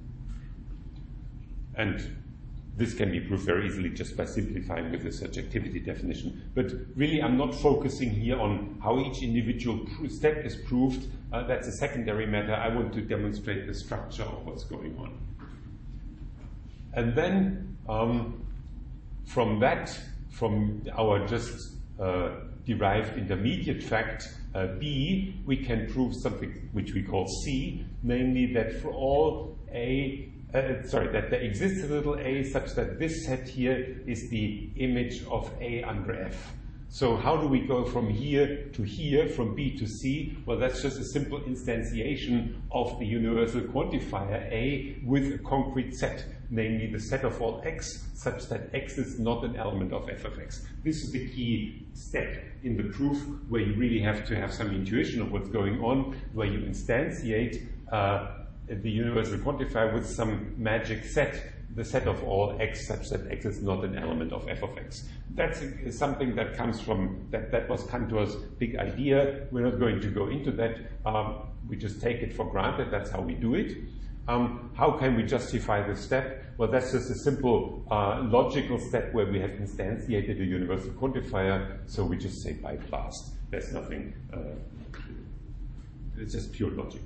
And this can be proved very easily just by simplifying with the surjectivity definition. But really, I'm not focusing here on how each individual step is proved. That's a secondary matter. I want to demonstrate the structure of what's going on. And then from our just derived intermediate fact, B, we can prove something which we call C, namely that for all A, that there exists a little a such that this set here is the image of A under F. So how do we go from here to here, from B to C? Well, that's just a simple instantiation of the universal quantifier A with a concrete set, namely the set of all x, such that x is not an element of f of x. This is the key step in the proof, where you really have to have some intuition of what's going on, where you instantiate the universal quantifier with some magic set, the set of all x such that x is not an element of f of x. That's something that comes from, that was Cantor's big idea. We're not going to go into that. We just take it for granted. That's how we do it. How can we justify this step? Well, that's just a simple logical step where we have instantiated a universal quantifier, so we just say by blast. There's nothing, it's just pure logic.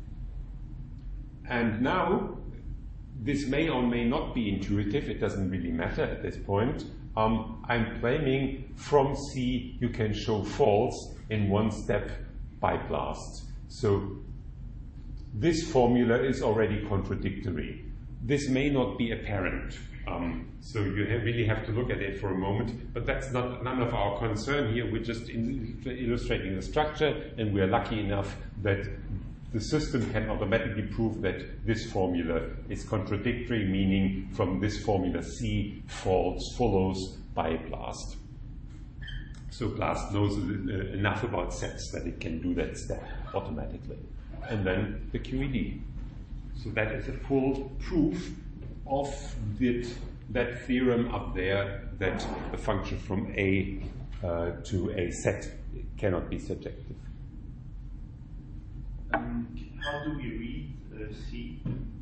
And now, this may or may not be intuitive, it doesn't really matter at this point. I'm claiming from C you can show false in one step by blast. So this formula is already contradictory. This may not be apparent. So you really have to look at it for a moment, but that's none of our concern here. We're just illustrating the structure, and we're lucky enough that the system can automatically prove that this formula is contradictory, meaning from this formula C follows by blast. So blast knows enough about sets that it can do that step automatically. And then the QED. So that is a full proof of that theorem up there, that the function from A to a set cannot be surjective. How do we read C?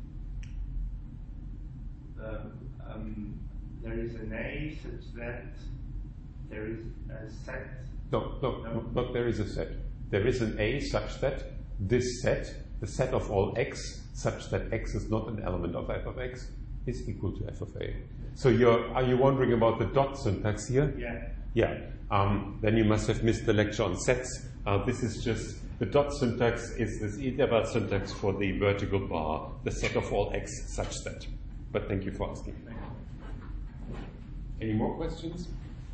There is an A such that there is a set. No, there is a set. There is an A such that this set, the set of all x, such that x is not an element of f of x, is equal to f of A. So are you wondering about the dot syntax here? Yeah. Yeah. Then you must have missed the lecture on sets. This is just, the dot syntax is this interval syntax for the vertical bar, the set of all x such that. But thank you for asking. Any more questions?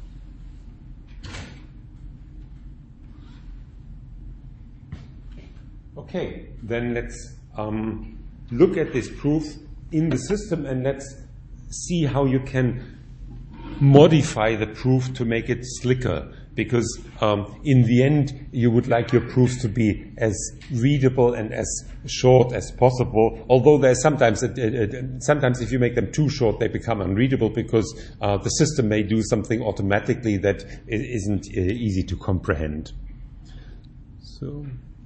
Okay, then let's look at this proof in the system, and let's see how you can modify the proof to make it slicker. Because in the end, you would like your proofs to be as readable and as short as possible. Although there's sometimes if you make them too short, they become unreadable because the system may do something automatically that isn't easy to comprehend. So.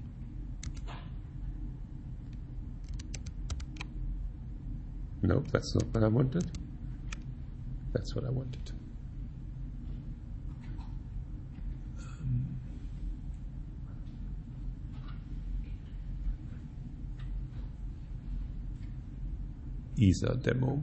No, that's not what I wanted. That's what I wanted. ESA demo.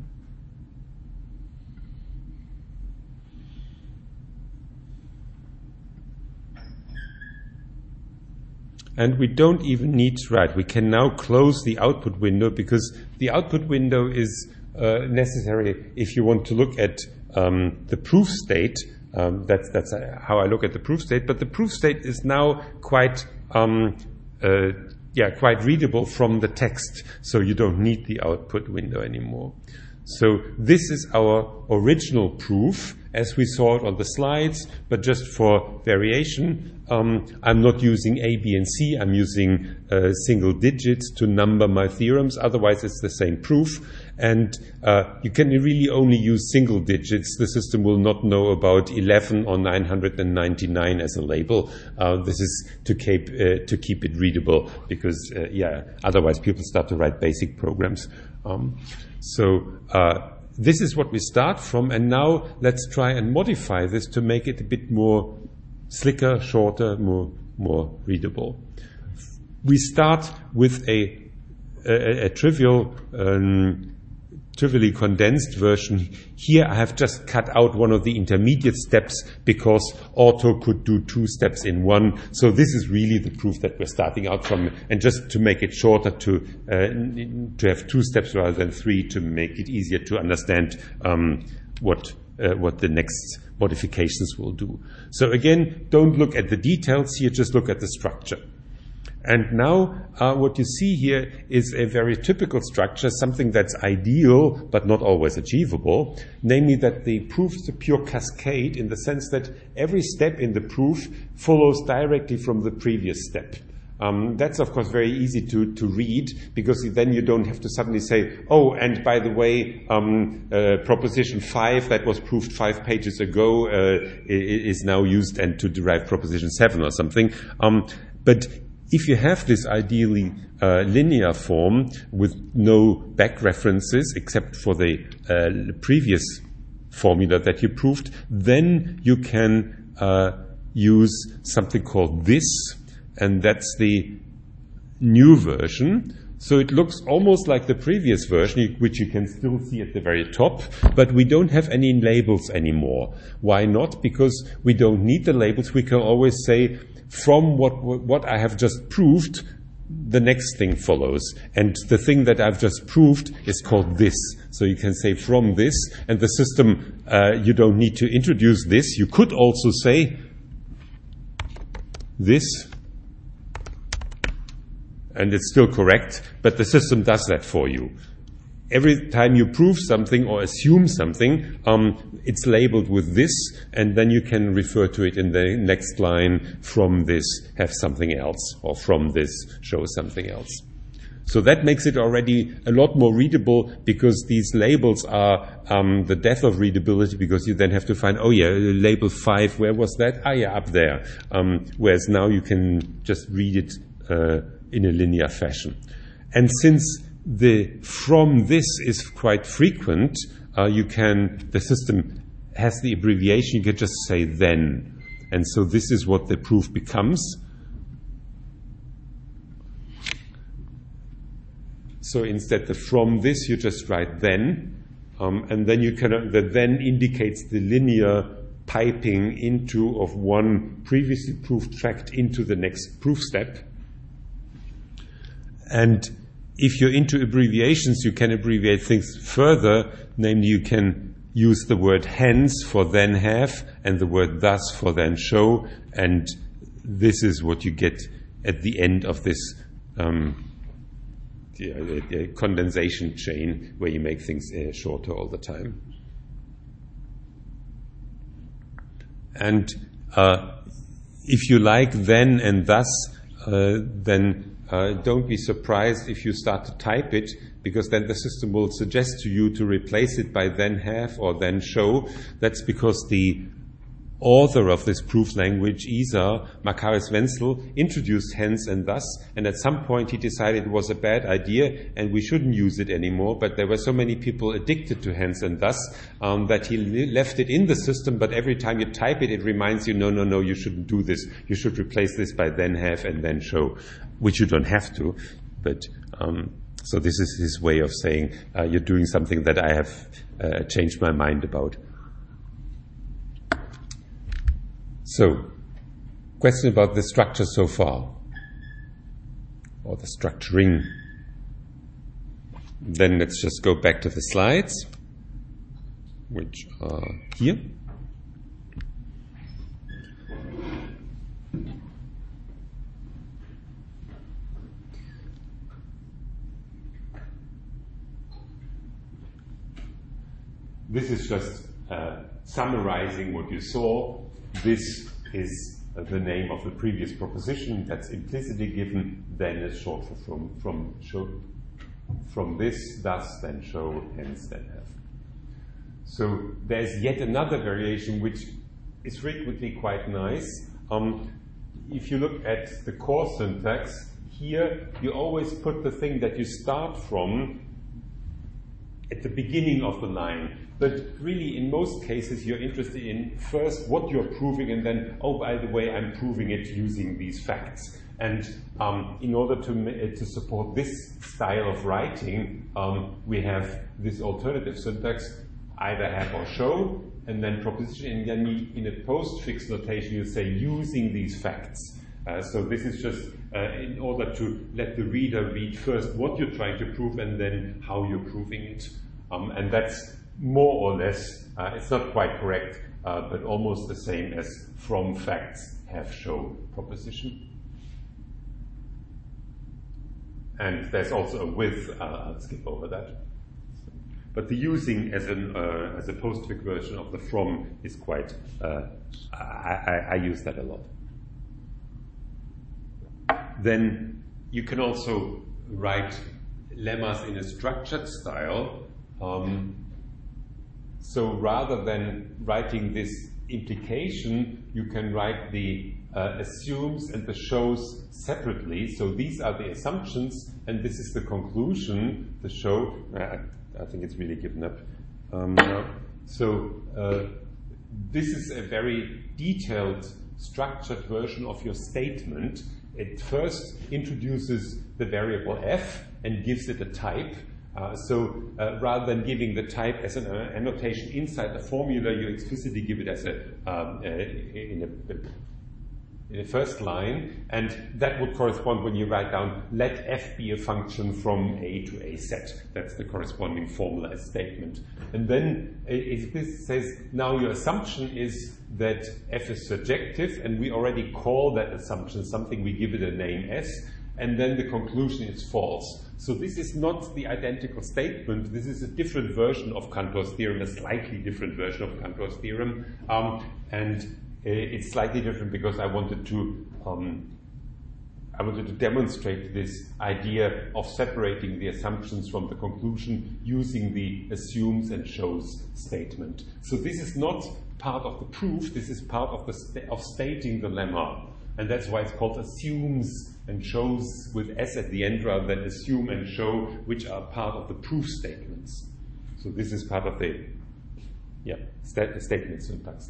And we don't even need to write. We can now close the output window, because the output window is necessary if you want to look at the proof state. That's how I look at the proof state. But the proof state is now quite readable from the text, so you don't need the output window anymore. So this is our original proof as we saw it on the slides, but just for variation, I'm not using A, B, and C. I'm using single digits to number my theorems. Otherwise, it's the same proof. And you can really only use single digits. The system will not know about 11 or 999 as a label. This is to keep it readable, because otherwise people start to write basic programs. This is what we start from, and now let's try and modify this to make it a bit more slicker, shorter, more readable. We start with a trivially condensed version. Here I have just cut out one of the intermediate steps because Auto could do 2 steps in one. So this is really the proof that we're starting out from. And just to make it shorter, to have 2 steps rather than 3, to make it easier to understand what the next modifications will do. So again, don't look at the details here, just look at the structure. And now what you see here is a very typical structure, something that's ideal but not always achievable, namely that the proof is a pure cascade in the sense that every step in the proof follows directly from the previous step. That's, of course, very easy to read, because then you don't have to suddenly say, oh, and by the way, proposition 5 that was proved 5 pages ago is now used and to derive proposition 7 or something. But if you have this ideally linear form with no back references except for the previous formula that you proved, then you can use something called this, and that's the new version. So it looks almost like the previous version, which you can still see at the very top, but we don't have any labels anymore. Why not? Because we don't need the labels. We can always say, from what I have just proved, the next thing follows. And the thing that I've just proved is called this. So you can say from this, and the system, you don't need to introduce this. You could also say this, and it's still correct, but the system does that for you. Every time you prove something or assume something, it's labeled with this, and then you can refer to it in the next line, from this have something else, or from this show something else. So that makes it already a lot more readable, because these labels are the death of readability, because you then have to find, oh yeah, label 5, where was that? Ah yeah, up there. Whereas now you can just read it in a linear fashion. And since the from this is quite frequent, the system has the abbreviation, you can just say then. And so this is what the proof becomes. So instead of from this, you just write then, and then the then indicates the linear piping into of one previously proved fact into the next proof step. And if you're into abbreviations, you can abbreviate things further, namely you can use the word hence for then have, and the word thus for then show, and this is what you get at the end of this condensation chain, where you make things shorter all the time. And if you like then and thus, then don't be surprised if you start to type it, because then the system will suggest to you to replace it by then have or then show. That's because the author of this proof language, Isa, Macarius Wenzel, introduced hence and thus, and at some point he decided it was a bad idea and we shouldn't use it anymore, but there were so many people addicted to hence and thus that he left it in the system, but every time you type it, it reminds you, no, you shouldn't do this. You should replace this by then have and then show, which you don't have to, but so this is his way of saying you're doing something that I have changed my mind about. So, question about the structure so far, or the structuring. Then let's just go back to the slides, which are here. This is just summarizing what you saw. This is the name of the previous proposition that's implicitly given, then is short for from this, thus, then show, hence, then have. So there's yet another variation which is frequently quite nice. If you look at the core syntax, here you always put the thing that you start from at the beginning of the line. But really, in most cases, you're interested in first what you're proving, and then, oh, by the way, I'm proving it using these facts. And in order to support this style of writing, we have this alternative syntax, either have or show, and then proposition. And then in a postfix notation, you say using these facts. So this is just in order to let the reader read first what you're trying to prove and then how you're proving it. And that's more or less, it's not quite correct, but almost the same as from facts have show proposition. And there's also a with, I'll skip over that. But the using as a postfix version of the from is quite, I use that a lot. Then you can also write lemmas in a structured style. So rather than writing this implication, you can write the assumes and the shows separately. So these are the assumptions, and this is the conclusion, the show. I think it's really given up now. So this is a very detailed, structured version of your statement. It first introduces the variable f and gives it a type. So rather than giving the type as an annotation inside the formula, you explicitly give it as in the first line, and that would correspond when you write down let f be a function from a to a set. That's the corresponding formula as statement. And then this says now your assumption is that f is surjective, and we already call that assumption something, we give it a name s, and then the conclusion is false. So this is not the identical statement. This is a different version of Cantor's theorem, a slightly different version of Cantor's theorem, and it's slightly different because I wanted to demonstrate this idea of separating the assumptions from the conclusion using the assumes and shows statement. So this is not part of the proof. This is part of of stating the lemma, and that's why it's called assumes and shows with s at the end rather than assume and show, which are part of the proof statements. So this is part of the statement syntax.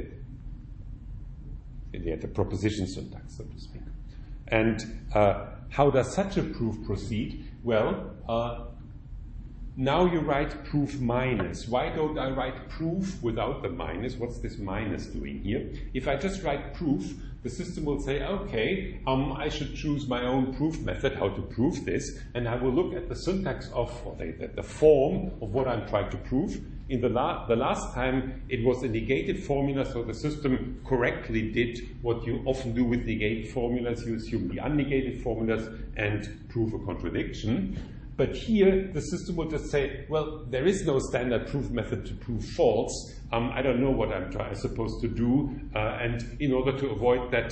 The proposition syntax, so to speak. And how does such a proof proceed? Well, now you write proof minus. Why don't I write proof without the minus? What's this minus doing here? If I just write proof, the system will say, okay, I should choose my own proof method, how to prove this, and I will look at the syntax of, or the form of what I'm trying to prove. In the last time, it was a negated formula, so the system correctly did what you often do with negated formulas. You assume the unnegated formulas and prove a contradiction. But here, the system will just say, well, there is no standard proof method to prove false. I don't know what I'm supposed to do. And in order to avoid that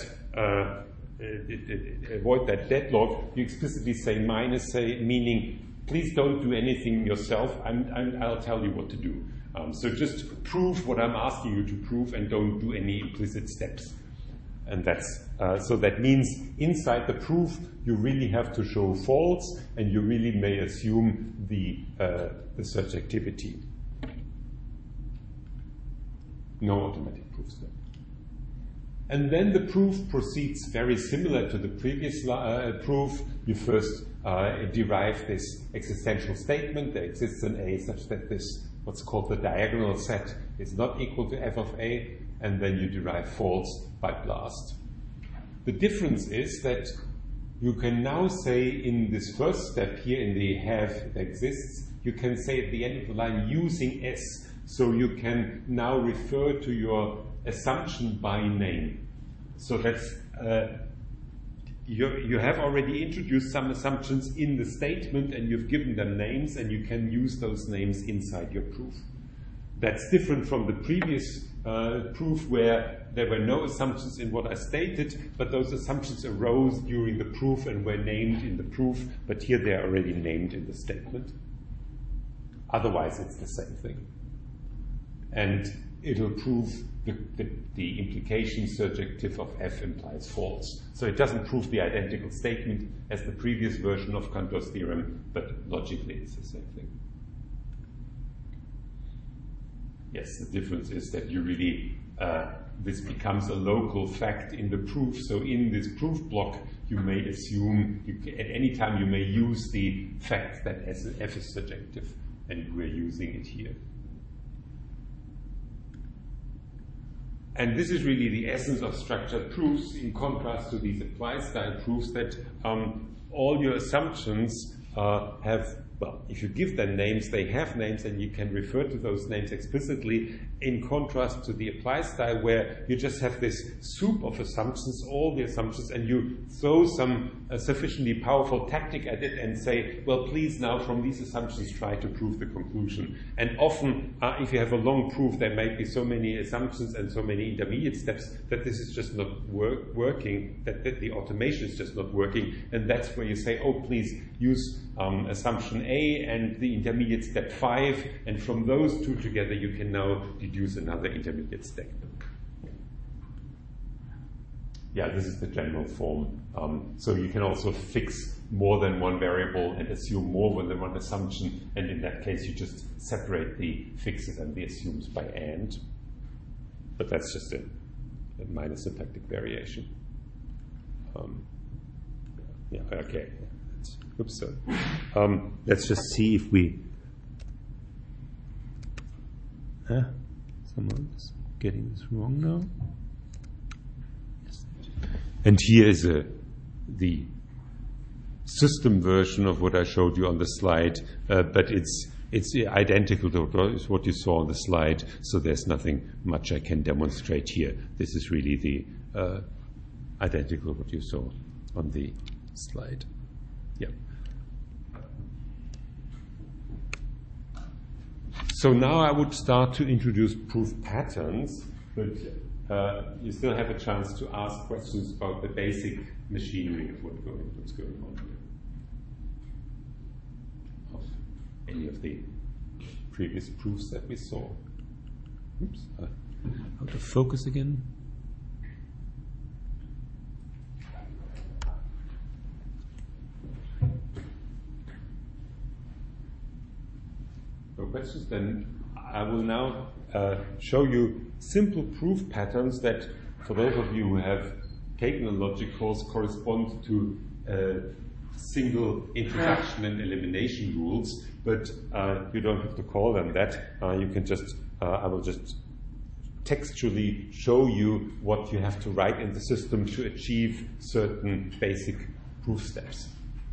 deadlock, you explicitly say minus, meaning please don't do anything yourself. I'll tell you what to do. So just prove what I'm asking you to prove and don't do any implicit steps. And that's so that means inside the proof you really have to show false, and you really may assume the surjectivity. No automatic proof step. And then the proof proceeds very similar to the previous proof. You first derive this existential statement. There exists an A such that this, what's called the diagonal set, is not equal to f of A, and then you derive false by blast. The difference is that you can now say in this first step here in the have that exists, you can say at the end of the line using S. So you can now refer to your assumption by name. So that's you have already introduced some assumptions in the statement, and you've given them names, and you can use those names inside your proof. That's different from the previous proof where there were no assumptions in what I stated, but those assumptions arose during the proof and were named in the proof, but here they are already named in the statement. Otherwise, it's the same thing. And it'll prove the implication surjective of f implies false. So it doesn't prove the identical statement as the previous version of Cantor's theorem, but logically it's the same thing. Yes, the difference is that you really, this becomes a local fact in the proof. So in this proof block, you may assume, at any time you may use the fact that f is surjective, and we're using it here. And this is really the essence of structured proofs, in contrast to these applied style proofs, that all your assumptions have well, if you give them names, they have names, and you can refer to those names explicitly, in contrast to the apply style, where you just have this soup of assumptions, all the assumptions, and you throw some sufficiently powerful tactic at it and say, well, please now from these assumptions try to prove the conclusion. And often, if you have a long proof, there might be so many assumptions and so many intermediate steps that this is just not working, that the automation is just not working, and that's where you say, oh, please use assumption A and the intermediate step 5, and from those two together you can now deduce another intermediate step. Yeah, this is the general form. So you can also fix more than one variable and assume more than one assumption, and in that case you just separate the fixes and the assumes by AND. But that's just a minor syntactic variation. Yeah, okay. Oops, sorry. Let's just see if we... Someone's getting this wrong now. And here is the system version of what I showed you on the slide, but it's identical to what you saw on the slide, so there's nothing much I can demonstrate here. This is really the identical to what you saw on the slide. Yeah. So now I would start to introduce proof patterns, but you still have a chance to ask questions about the basic machinery of what's going on here, of any of the previous proofs that we saw. Oops, how to focus again? No questions? Then I will now show you simple proof patterns that, for those of you who have taken a logic course, correspond to single introduction and elimination rules, but you don't have to call them that. You can just, I will just textually show you what you have to write in the system to achieve certain basic proof steps.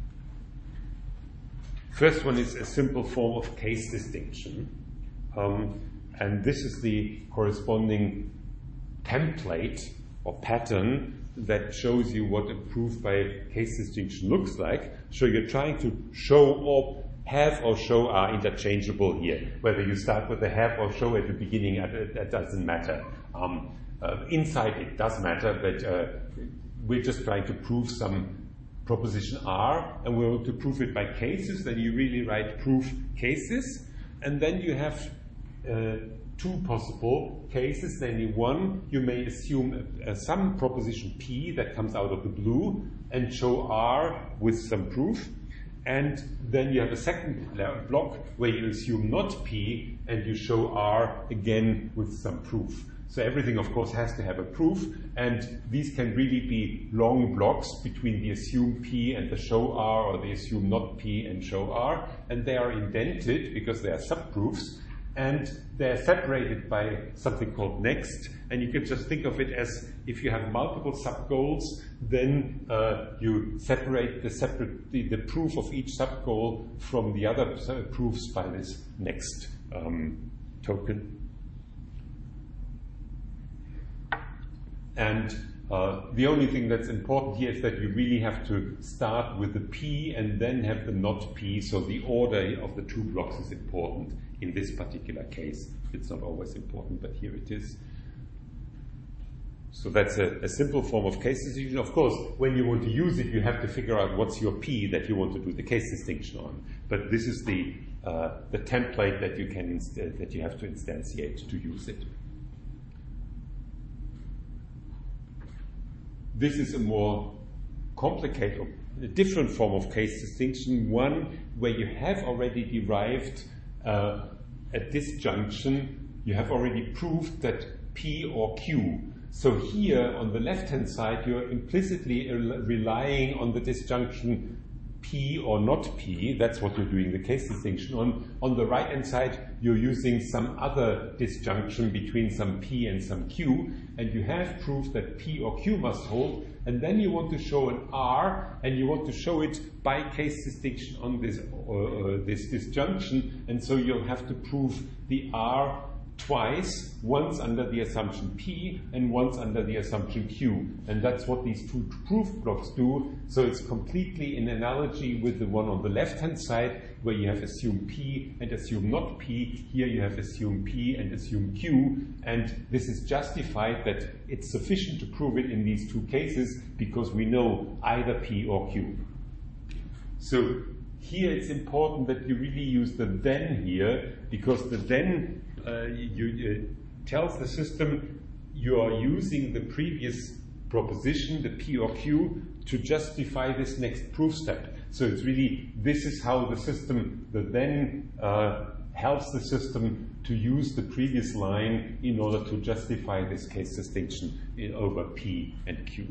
First one is a simple form of case distinction. And this is the corresponding template or pattern that shows you what a proof by case distinction looks like. So you're trying to show or have or show are interchangeable here. Whether you start with a have or show at the beginning, that doesn't matter. Inside it does matter, but we're just trying to prove some proposition R, and we want to prove it by cases. Then you really write proof cases, and then you have two possible cases. Namely, one, you may assume some proposition P that comes out of the blue and show R with some proof, and then you have a second block where you assume not P and you show R again with some proof. So everything, of course, has to have a proof, and these can really be long blocks between the assume P and the show R, or the assume not P and show R, and they are indented because they are subproofs, and they're separated by something called next, and you can just think of it as if you have multiple sub-goals, then you separate the proof of each sub-goal from the other proofs by this next token. And the only thing that's important here is that you really have to start with the P and then have the not P, so the order of the two blocks is important in this particular case. It's not always important, but here it is. So that's a simple form of case distinction. Of course, when you want to use it, you have to figure out what's your P that you want to do the case distinction on. But this is the template that you can that you have to instantiate to use it. This is a more complicated, a different form of case distinction, one where you have already derived at this junction, you have already proved that P or Q. So here on the left-hand side, you're implicitly relying on the disjunction P or not P. That's what you're doing the case distinction on. On the right-hand side, you're using some other disjunction between some P and some Q, and you have proof that P or Q must hold, and then you want to show an R, and you want to show it by case distinction on this disjunction, and so you'll have to prove the R twice, once under the assumption P and once under the assumption Q. And that's what these two proof blocks do. So it's completely in analogy with the one on the left-hand side, where you have assume P and assume not P. Here you have assume P and assume Q. And this is justified that it's sufficient to prove it in these two cases because we know either P or Q. So here it's important that you really use the then here, because the then tells the system you are using the previous proposition, the P or Q, to justify this next proof step. So it's really, this is how the system, the then helps the system to use the previous line in order to justify this case distinction over P and Q.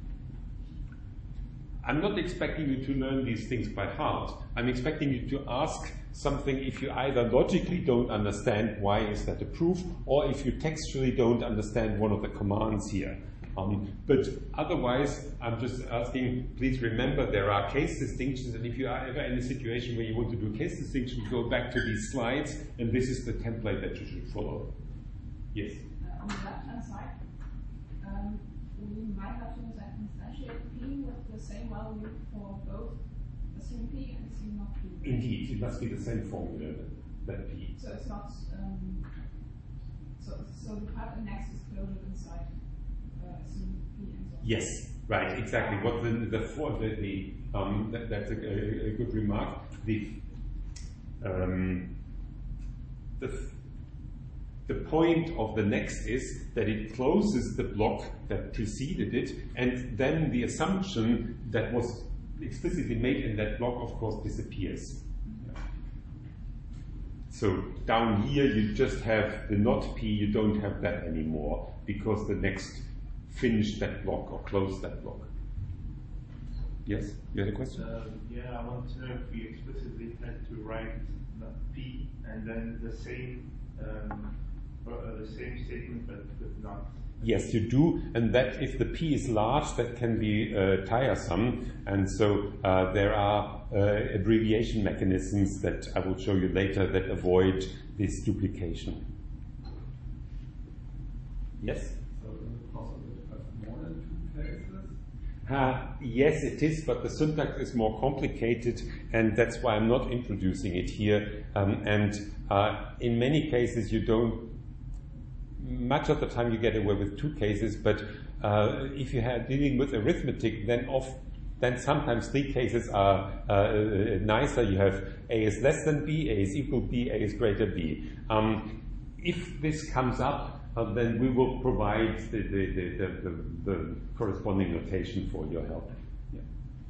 I'm not expecting you to learn these things by heart. I'm expecting you to ask something if you either logically don't understand why is that a proof, or if you textually don't understand one of the commands here. But otherwise, I'm just asking, please remember there are case distinctions, and if you are ever in a situation where you want to do case distinctions, go back to these slides, and this is the template that you should follow. Yes? On the left-hand side, we might have to instantiate P with the same value for both assume P and assume not P. Indeed, it must be the same formula that P. So it's not, so the pattern next is closed inside assume P and so on. Yes, right, exactly. What that's a good remark. The point of the next is that it closes the block that preceded it, and then the assumption that was explicitly made in that block, of course, disappears. So down here, you just have the not P, you don't have that anymore, because the next finished that block or closed that block. Yes? You had a question? Yeah, I want to know if we explicitly had to write not P and then the same statement but with not. Yes, you do, and that if the P is large, that can be tiresome, and so there are abbreviation mechanisms that I will show you later that avoid this duplication. Yes? So is it possible to have more than two cases? Yes, it is, but the syntax is more complicated, and that's why I'm not introducing it here. In many cases, you don't. Much of the time, you get away with two cases, but if you are dealing with arithmetic, then sometimes three cases are nicer. You have A is less than B, A is equal B, A is greater B. If this comes up, then we will provide the corresponding notation for your help. Yeah.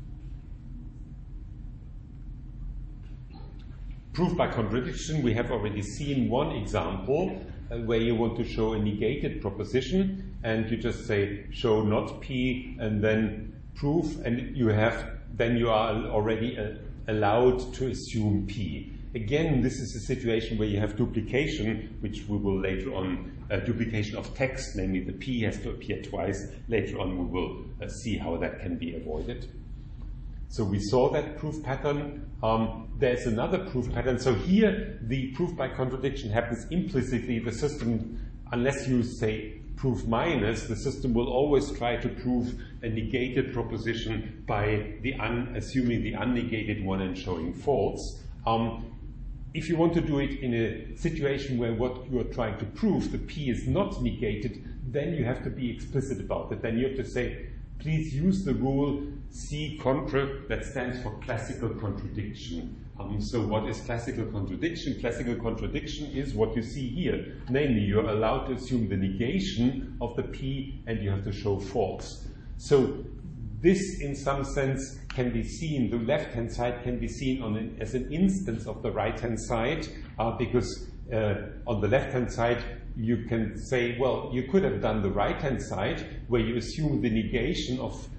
Proof by contradiction, we have already seen one example where you want to show a negated proposition, and you just say show not P and then proof, and then you are already allowed to assume P. Again, this is a situation where you have duplication, which we will later on, duplication of text, namely the P has to appear twice. Later on we will see how that can be avoided. So we saw that proof pattern. There's another proof pattern. So here the proof by contradiction happens implicitly. The system, unless you say proof minus, the system will always try to prove a negated proposition by assuming the unnegated one and showing false. If you want to do it in a situation where what you are trying to prove, the P is not negated, then you have to be explicit about it. Then you have to say, please use the rule C contra, that stands for classical contradiction. So what is classical contradiction? Classical contradiction is what you see here. Namely, you're allowed to assume the negation of the P and you have to show false. So this, in some sense, can be seen, the left-hand side can be seen as an instance of the right-hand side, because on the left-hand side, you can say, well, you could have done the right-hand side, where you assume the negation of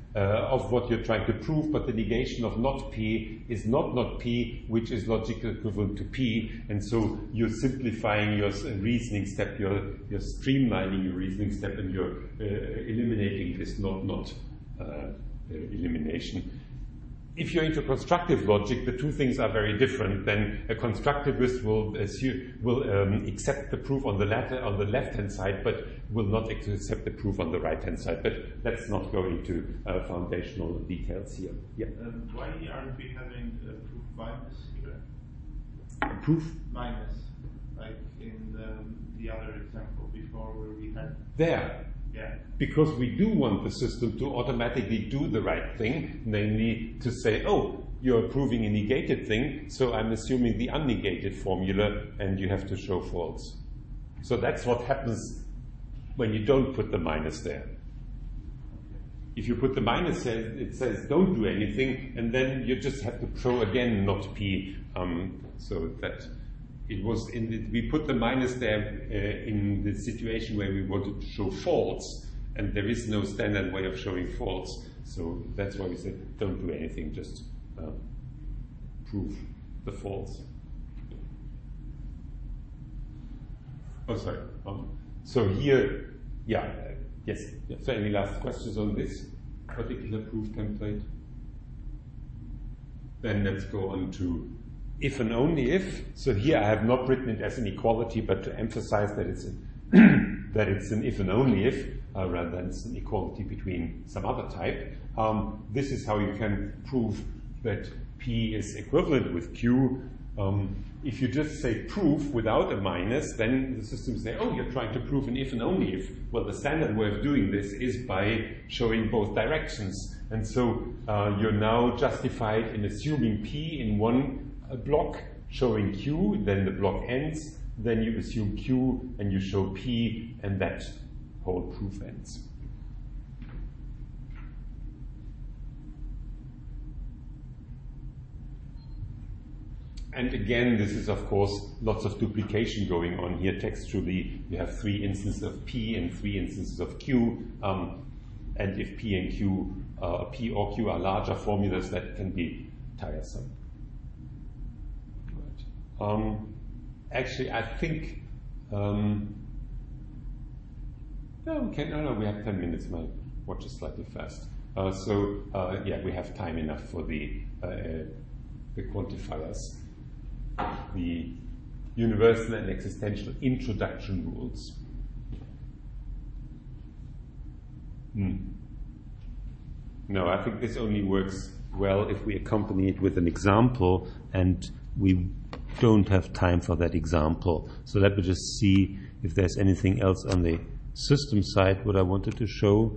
of what you're trying to prove, but the negation of not P is not P, which is logically equivalent to P, and so you're simplifying your reasoning step, you're streamlining your reasoning step, and you're eliminating this not elimination. If you're into constructive logic, the two things are very different. Then a constructivist will accept the proof on the left-hand side, but will not accept the proof on the right-hand side. But let's not go into foundational details here. Yeah. Why aren't we having a proof minus here? Proof Minus, like in the other example before where we had. there. Yeah. Because we do want the system to automatically do the right thing, namely to say, oh, you're proving a negated thing, so I'm assuming the unnegated formula, and you have to show false. So that's what happens when you don't put the minus there. If you put the minus there, it says don't do anything, and then you just have to show again not P. So that it was we put the minus there in the situation where we wanted to show false, and there is no standard way of showing false. So that's why we said don't do anything, just prove the false. Oh, sorry. So here, yeah, yes. So any last questions on this particular proof template? Then let's go on to if and only if. So here I have not written it as an equality, but to emphasize that it's that it's an if and only if, rather than it's an equality between some other type. This is how you can prove that P is equivalent with Q. If you just say proof without a minus, then the system will say, oh, you're trying to prove an if and only if. Well, the standard way of doing this is by showing both directions. And so you're now justified in assuming P in one block, showing Q, then the block ends, then you assume Q and you show P, and that whole proof ends. And again, this is of course lots of duplication going on here. Textually, you have 3 instances of P and 3 instances of Q. And if P and Q, P or Q are larger formulas, that can be tiresome. Right. Actually, I think no, we have 10 minutes. My watch is slightly fast. Yeah, we have time enough for the quantifiers. The universal and existential introduction rules. No, I think this only works well if we accompany it with an example, and we don't have time for that example. So let me just see if there's anything else on the system side what I wanted to show.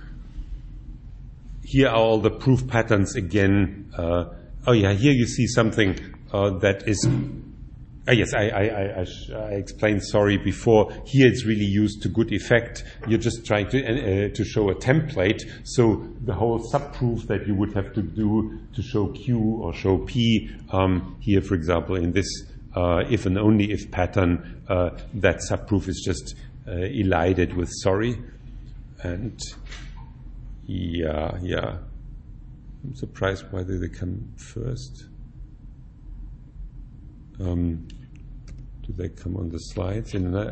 Here are all the proof patterns again. Oh yeah, here you see something that is, yes, I explained, sorry, before. Here it's really used to good effect. You're just trying to show a template. So the whole subproof that you would have to do to show Q or show P, here, for example, in this if and only if pattern, that subproof is just elided with sorry. And yeah. I'm surprised why they come first. Do they come on the slides?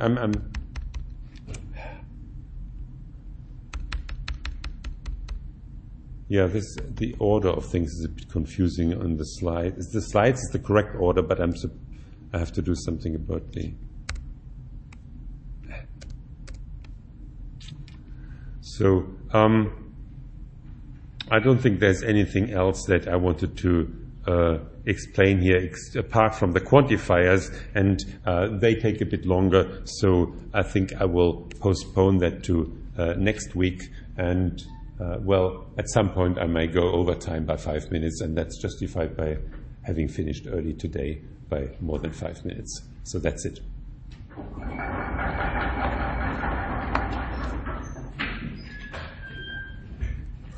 Yeah, the order of things is a bit confusing on the slide. The slides is the correct order, but I have to do something about the. So I don't think there's anything else that I wanted to explain here apart from the quantifiers, and they take a bit longer, so I think I will postpone that to next week, and well, at some point I may go over time by 5 minutes, and that's justified by having finished early today by more than 5 minutes. So that's it.